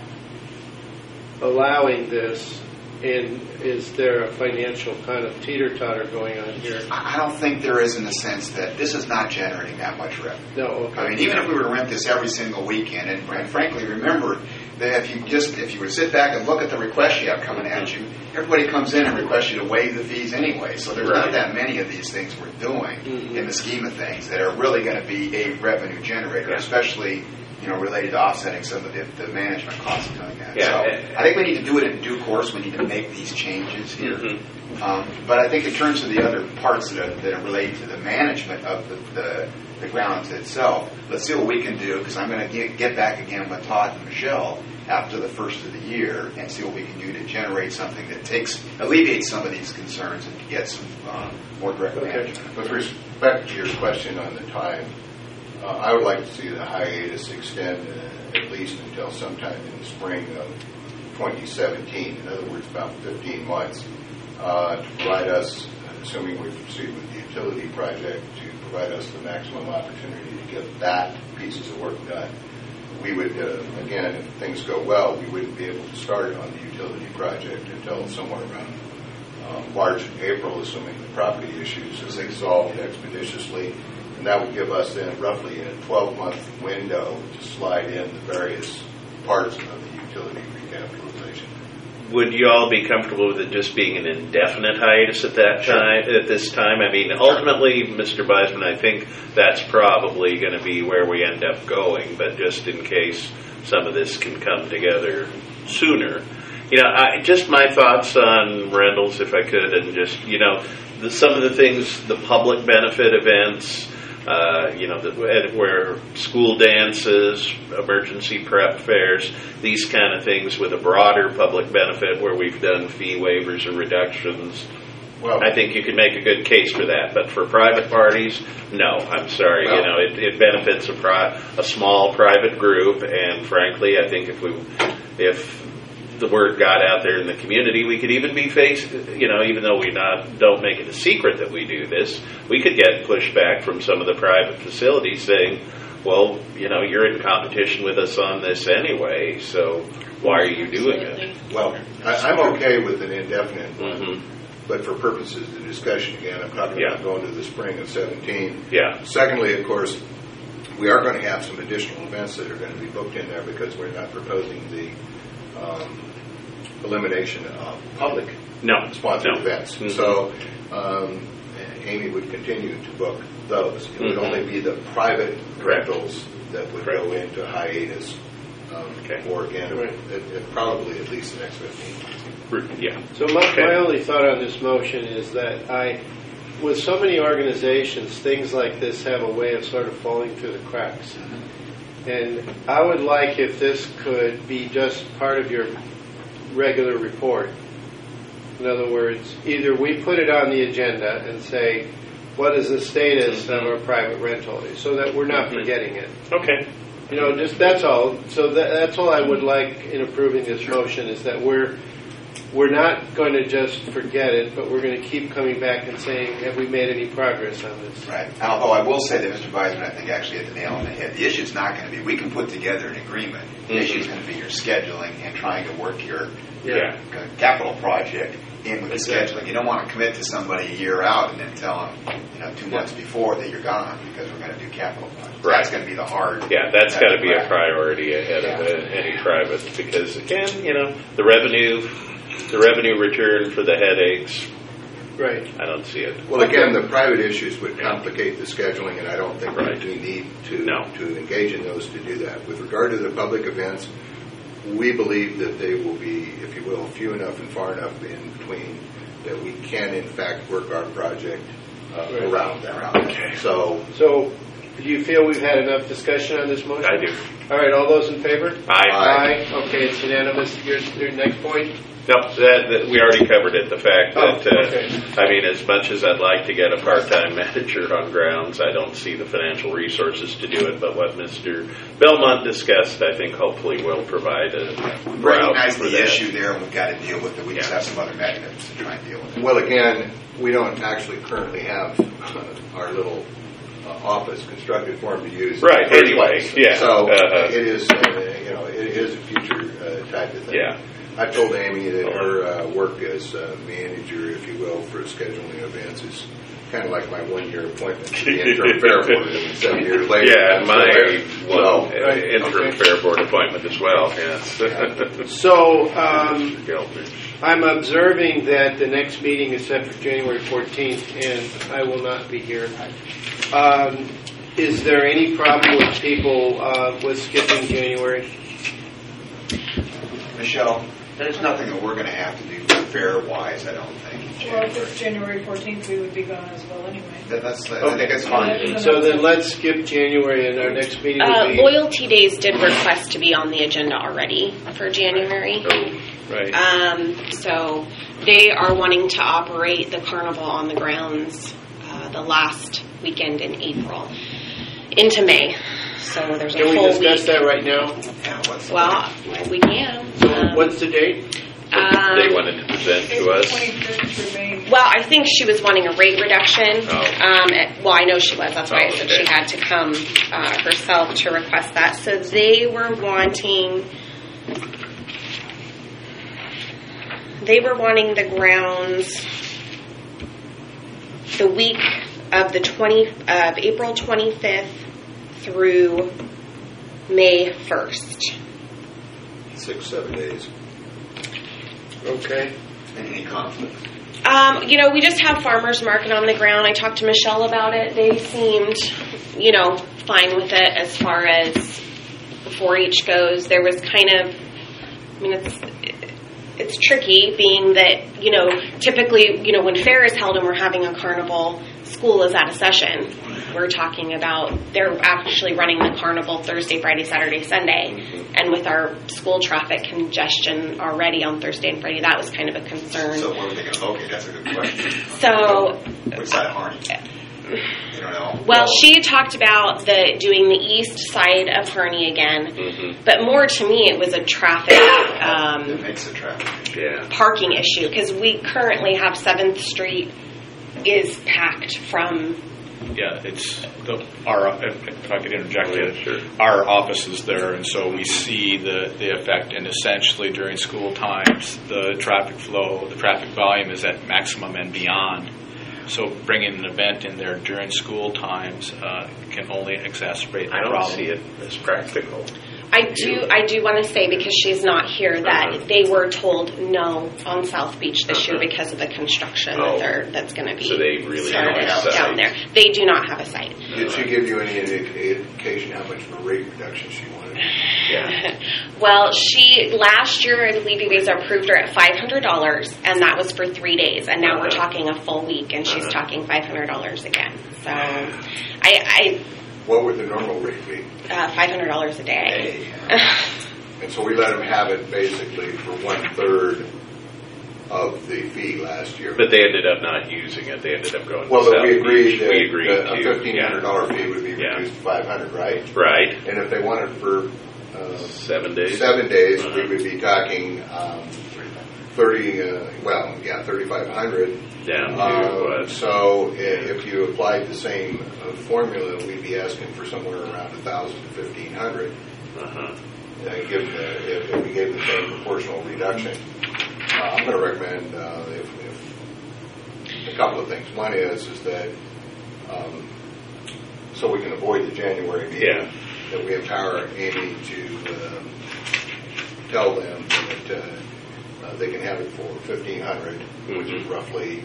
allowing this? And is there a financial kind of teeter-totter going on here? I don't think there is, in the sense that this is not generating that much revenue. No, okay. I mean, even if we were to rent this every single weekend, and frankly, remember that if you were to sit back and look at the requests you have coming at you, everybody comes in and requests you to waive the fees anyway. So there's not that many of these things we're doing in the scheme of things that are really going to be a revenue generator, especially related to offsetting some of the management costs of doing that. So I think we need to do it in due course. We need to make these changes here. But I think in terms of the other parts that are related to the management of the grounds itself, let's see what we can do, because I'm going to get back again with Todd and Michelle after the first of the year and see what we can do to generate something that alleviates some of these concerns and to get some more direct management. With respect to your question on the time, I would like to see the hiatus extend at least until sometime in the spring of 2017. In other words, about 15 months to provide us, assuming we proceed with the utility project, to provide us the maximum opportunity to get that pieces of work done. We would, again, if things go well, we wouldn't be able to start on the utility project until somewhere around March and April, assuming the property issues are resolved expeditiously. And that would give us then roughly a 12-month window to slide in the various parts of the utility recapitalization. Would you all be comfortable with it just being an indefinite hiatus at that time? At this time, I mean, ultimately, Mr. Beisman, I think that's probably going to be where we end up going. But just in case some of this can come together sooner, just my thoughts on rentals, if I could, and just some of the things, the public benefit events. Where school dances, emergency prep fairs, these kind of things with a broader public benefit where we've done fee waivers or reductions, Well, I think you could make a good case for that. But for private parties, no. I'm sorry. Well, you know, it benefits a small private group, and frankly, I think if the word got out there in the community, we could even be faced, you know, even though we don't make it a secret that we do this, we could get pushback from some of the private facilities saying, well, you know, you're in competition with us on this anyway, so why are you doing it? Well, I'm okay with an indefinite one, but for purposes of discussion, again, I'm talking about going to the spring of 17. Yeah. Secondly, of course, we are going to have some additional events that are going to be booked in there because we're not proposing the elimination of public sponsored events. So Amy would continue to book those. It would only be the private rentals that would go into hiatus for, again, probably at least the next 15 months. Yeah. So my only thought on this motion is that with so many organizations, things like this have a way of sort of falling through the cracks. And I would like if this could be just part of your regular report. In other words, either we put it on the agenda and say, what is the status of our private rental, so that we're not forgetting it. Okay. You know, just that's all. So that's all I would like in approving this motion, is that we're not going to just forget it, but we're going to keep coming back and saying, have we made any progress on this? Right. Although I will say that Mr. Weisman, I think, actually hit the nail on the head. The issue is not going to be, we can put together an agreement. The issue is going to be your scheduling and trying to work your capital project in with the scheduling. You don't want to commit to somebody a year out and then tell them, 2 months before that you're gone because we're going to do capital projects. Right. That's going to be the hard. Yeah, that's got to be a priority ahead of any private, because again, the revenue return for the headaches. Right. I don't see it. Well, again, the private issues would complicate the scheduling, and I don't think we need to engage in those to do that. With regard to the public events, we believe that they will be, if you will, few enough and far enough in between that we can, in fact, work our project around them. Okay. So, do you feel we've had enough discussion on this motion? I do. All right, all those in favor? Aye. Okay, it's unanimous. Your next point? No, that we already covered it. The fact that, I mean, as much as I'd like to get a part-time manager on grounds, I don't see the financial resources to do it. But what Mr. Belmont discussed, I think, hopefully will provide a route recognize for the that. issue there, and we've got to deal with it. We just have some other mechanisms to try and deal with it. well, again, we don't actually currently have our little office constructed for him to use. Right. In the first Anyway, place. yeah. So it is, it is a future type of thing. Yeah. I told Amy that her work as manager, if you will, for scheduling events is kind of like my one-year appointment to the interim fair board, and 7 years later. Yeah, and my interim fair board appointment as well. Yes. So I'm observing that the next meeting is set for January 14th, and I will not be here. Is there any problem with people with skipping January? Michelle, there's nothing that we're going to have to do fair-wise, I don't think. Well, if it's January 14th, we would be gone as well anyway. I think that's fine. So then let's skip January, and our next meeting will be... Loyalty Days did request to be on the agenda already for January. Right. So they are wanting to operate the carnival on the grounds the last weekend in April into May. So there's a Can we full discuss week. that right now? Well, we can. So what's the date? They wanted to present to us. 25th through May. Well, I think she was wanting a rate reduction. Oh. Well, I know she was. That's why I said she had to come herself to request that. So they were wanting the grounds the week of April 25th through May 1st. 6-7 days. Okay. Any conflict? We just have farmers market on the ground. I talked to Michelle about it. They seemed, fine with it as far as 4-H goes. There was kind of, it's it's tricky, being that, you know, typically, you know, when fair is held and we're having a carnival, school is out of session. We're talking about, they're actually running the carnival Thursday, Friday, Saturday, Sunday. And with our school traffic congestion already on Thursday and Friday, that was kind of a concern. So what were they going to locate? That's a good question. So, Which side of Harney? You don't know? well, she had talked about doing the east side of Harney again, but more to me, it was a traffic, It makes the traffic. parking issue, because we currently have 7th Street is packed from. Yeah, it's if I could interject our office is there, and so we see the effect, and essentially during school times, the traffic flow, the traffic volume is at maximum and beyond. So bringing an event in there during school times can only exacerbate the problem. I don't see it as practical. I do want to say, because she's not here, that they were told no on South Beach this year because of the construction that's going to be so they really started don't have a down there. They do not have a site. Did she give you any indication how much of a rate reduction she wanted? Yeah. Well, last year, I believe you guys approved her at $500, and that was for 3 days. And now we're talking a full week, and she's talking $500 again. So, What would the normal rate be? $500 a day. And so we let them have it basically for 1/3 of the fee last year. But they ended up not using it. They ended up going. Well, to but we South agreed Beach. that We agreed a $1,500 to, fee would be reduced to $500, right? Right. And if they wanted for 7 days. 7 days, we would be talking 3,500. Down to what? So if you applied the same formula, we'd be asking for somewhere around 1,000 to 1,500. If we gave the same proportional reduction, I'm going to recommend if a couple of things. One is that so we can avoid the January meeting, that we empower Amy to tell them that they can have it for $1,500, which is roughly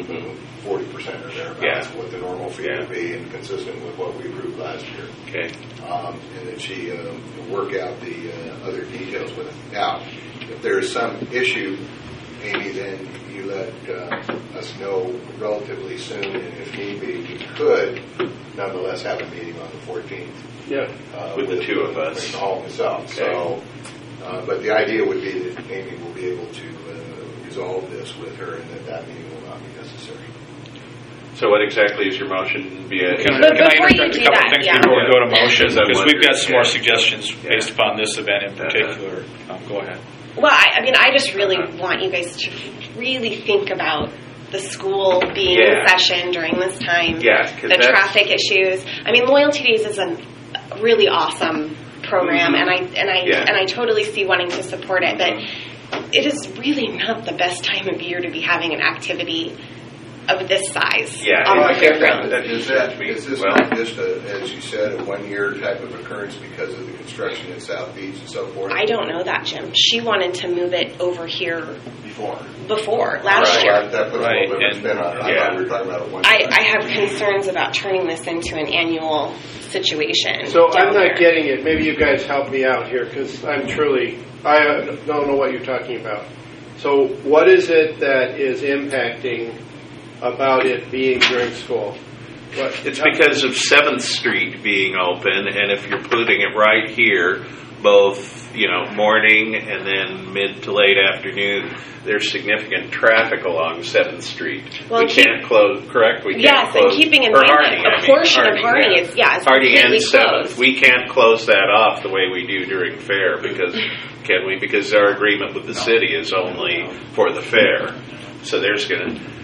40% or thereabouts what the normal fee would be, and consistent with what we approved last year. Okay. And then she will work out the other details with it. Now, if there's some issue, Amy, then you let us know relatively soon, and if need be, we could nonetheless have a meeting on the 14th. Yeah, with the two of us. In the hall itself. Okay. So, but the idea would be that Amy will be able to resolve this with her, and that meeting will not be necessary. So what exactly is your motion? Can I interject a couple of things before we go to motion? Because we've got some more suggestions based upon this event in particular. Go ahead. Well, I just really want you guys to really think about the school being in session during this time, the traffic issues. I mean, Loyalty Days is a really awesome program, and I totally see wanting to support it, but it is really not the best time of year to be having an activity of this size. I get that. Is this not just, as you said, a 1-year type of occurrence because of the construction in South Beach and so forth? I don't know that, Jim. She wanted to move it over here before last year. That puts a little bit of spin on it. I thought we were talking about a 1 year. I have concerns about turning this into an annual situation. So I'm not getting it. Maybe you guys help me out here, because I don't know what you're talking about. So what is it that is impacting about it being during school? It's because of 7th Street being open, and if you're putting it right here, both morning and then mid to late afternoon, there's significant traffic along 7th Street. Well, we can't close, correct? We can't close. And keeping in mind that a portion of Harney is Harney and completely 7th. closed. We can't close that off the way we do during fair, because can we? Because our agreement with the city is only for the fair. So there's going to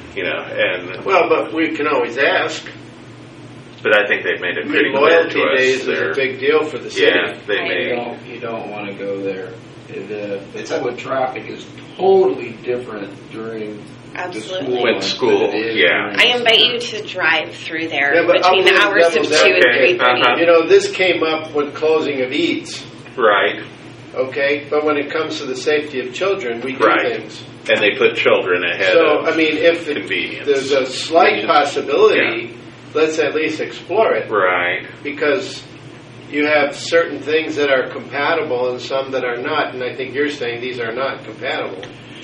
but we can always ask. But I think they've made it pretty clear Loyalty to us. Days is a big deal for the city. Yeah, they made. You don't want to go there. The foot traffic is totally different during the school. When school, I invite you to drive through there between the hours of 2 and 3:30. This came up with closing of Eats. Right. Okay, but when it comes to the safety of children, we do things. And they put children ahead of if convenience. There's a slight possibility, let's at least explore it. Right. Because you have certain things that are compatible and some that are not, and I think you're saying these are not compatible.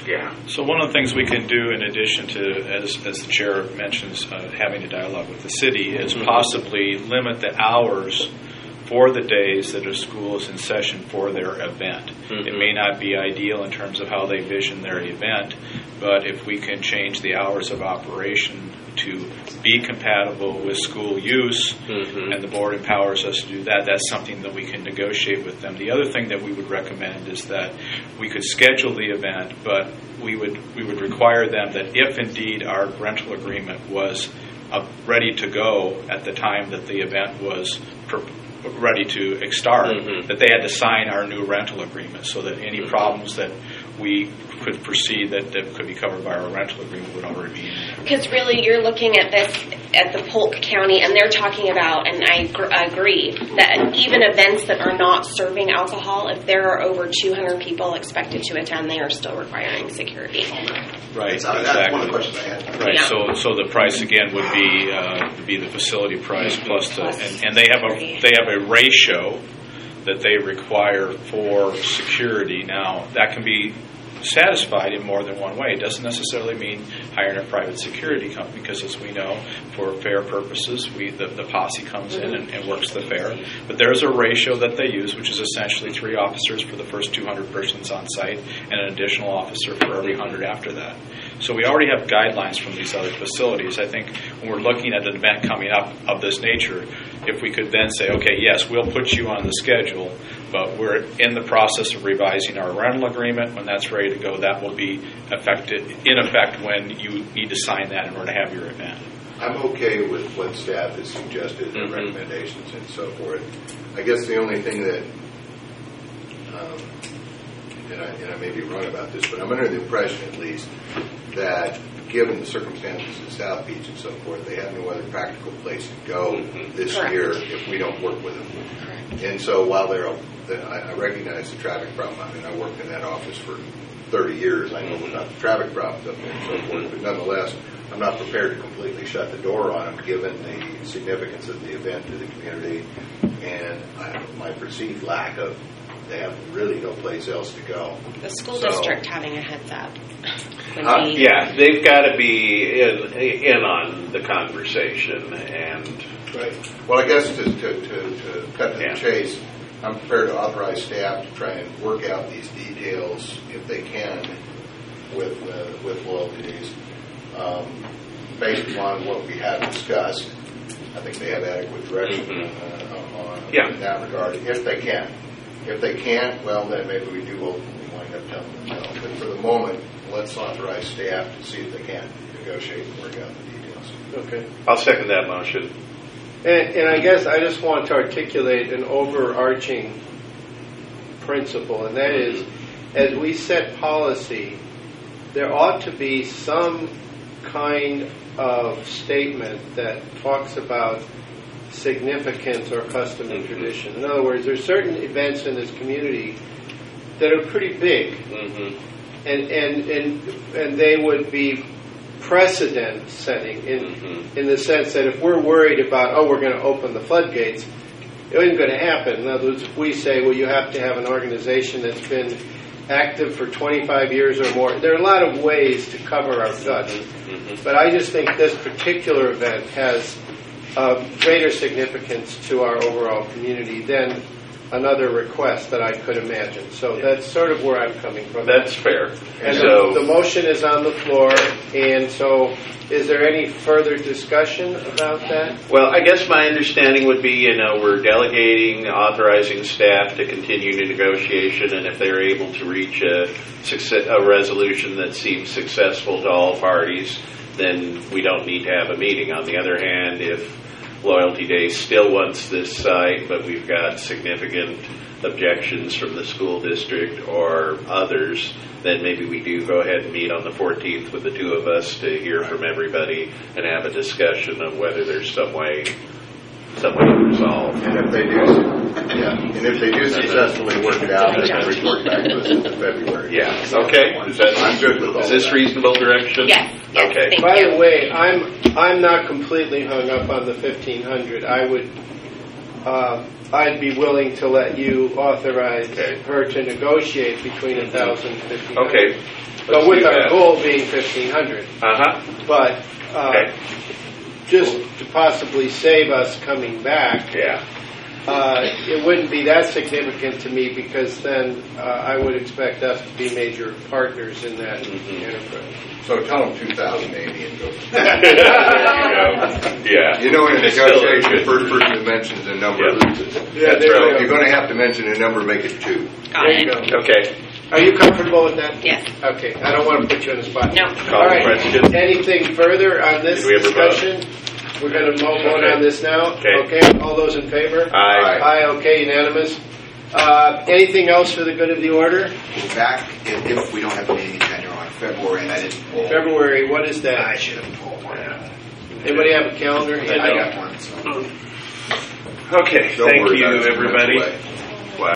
Yeah. So one of the things we can do in addition to, as the chair mentions, having a dialogue with the city is possibly limit the hours for the days that a school is in session for their event. It may not be ideal in terms of how they vision their event, but if we can change the hours of operation to be compatible with school use, and the board empowers us to do that, that's something that we can negotiate with them. The other thing that we would recommend is that we could schedule the event, but we would require them that if indeed our rental agreement was ready to go at the time that the event was ready to start, that they had to sign our new rental agreement, so that any problems that we could foresee that could be covered by our rental agreement would already be in there. Because really, you're looking at this at the Polk County, and they're talking about, and I agree, that even events that are not serving alcohol, if there are over 200 people expected to attend, they are still requiring security. Right, That's exactly. one of the questions I had. Right, Yeah. so the price again would be the facility price plus the, and they have a ratio that they require for security. Now that can be satisfied in more than one way. It doesn't necessarily mean hiring a private security company, because as we know, for fair purposes, the posse comes in and works the fair. But there's a ratio that they use, which is essentially 3 officers for the first 200 persons on site and an additional officer for every 100 after that. So we already have guidelines from these other facilities. I think when we're looking at an event coming up of this nature, if we could then say, okay, yes, we'll put you on the schedule, but we're in the process of revising our rental agreement. When that's ready to go, that will be in effect when you need to sign that in order to have your event. I'm okay with what staff has suggested, their recommendations and so forth. I guess the only thing that, and I may be wrong about this, but I'm under the impression at least that given the circumstances in South Beach and so forth, they have no other practical place to go this year if we don't work with them. And so while I recognize the traffic problem. I mean, I worked in that office for 30 years. I know about the traffic problems up there and so forth, but nonetheless, I'm not prepared to completely shut the door on them given the significance of the event to the community and my perceived lack of, they have really no place else to go. The school district having a heads up. Yeah, they've got to be in on the conversation. And right. Well, I guess to cut to the chase, I'm prepared to authorize staff to try and work out these details if they can with loyalties. Based upon what we have discussed, I think they have adequate direction in that regard, if they can. If they can't, well, then maybe we do ultimately wind up telling them no. But for the moment, let's authorize staff to see if they can negotiate and work out the details. Okay. I'll second that motion. And I guess I just want to articulate an overarching principle, and that is, as we set policy, there ought to be some kind of statement that talks about significance or custom and tradition. In other words, there's certain events in this community that are pretty big, and they would be precedent setting in the sense that if we're worried about, we're going to open the floodgates, it isn't going to happen. In other words, if we say, well, you have to have an organization that's been active for 25 years or more, there are a lot of ways to cover our guts. But I just think this particular event has greater significance to our overall community than another request that I could imagine. So that's sort of where I'm coming from. That's fair. And so the motion is on the floor, and so is there any further discussion about that? Well, I guess my understanding would be, we're delegating, authorizing staff to continue the negotiation, and if they're able to reach a resolution that seems successful to all parties, then we don't need to have a meeting. On the other hand, if Loyalty Day still wants this site, but we've got significant objections from the school district or others, then maybe we do go ahead and meet on the 14th with the two of us to hear from everybody and have a discussion of whether there's some way to resolve. And if they do successfully work it out, then report back to us in February. Yeah. Okay. I'm good with all Is this that. reasonable direction? Yes. Okay. Thank By you. the way, I'm not completely hung up on the 1,500. I would I'd be willing to let you authorize her to negotiate between 1,000 and 1,500. Okay. But with our goal being 1,500. But just to possibly save us coming back, it wouldn't be that significant to me because then I would expect us to be major partners in that enterprise. So tell them 2,000 maybe and go. You know, in a negotiation, the first person who mentions a number loses. That's right. If you're going to have to mention a number, make it 2. Got it. Okay. Are you comfortable with that? Yes. Okay. I don't want to put you on the spot. No. All right. Anything further on this discussion? We're going to vote on this now. Okay. All those in favor? Aye. Okay. Unanimous. Anything else for the good of the order? Back, if we don't have a meeting tenure on February, and I didn't pull. February, what is that? I should have pulled one. Anybody have a calendar? I got one. So. Okay, thank you, everybody.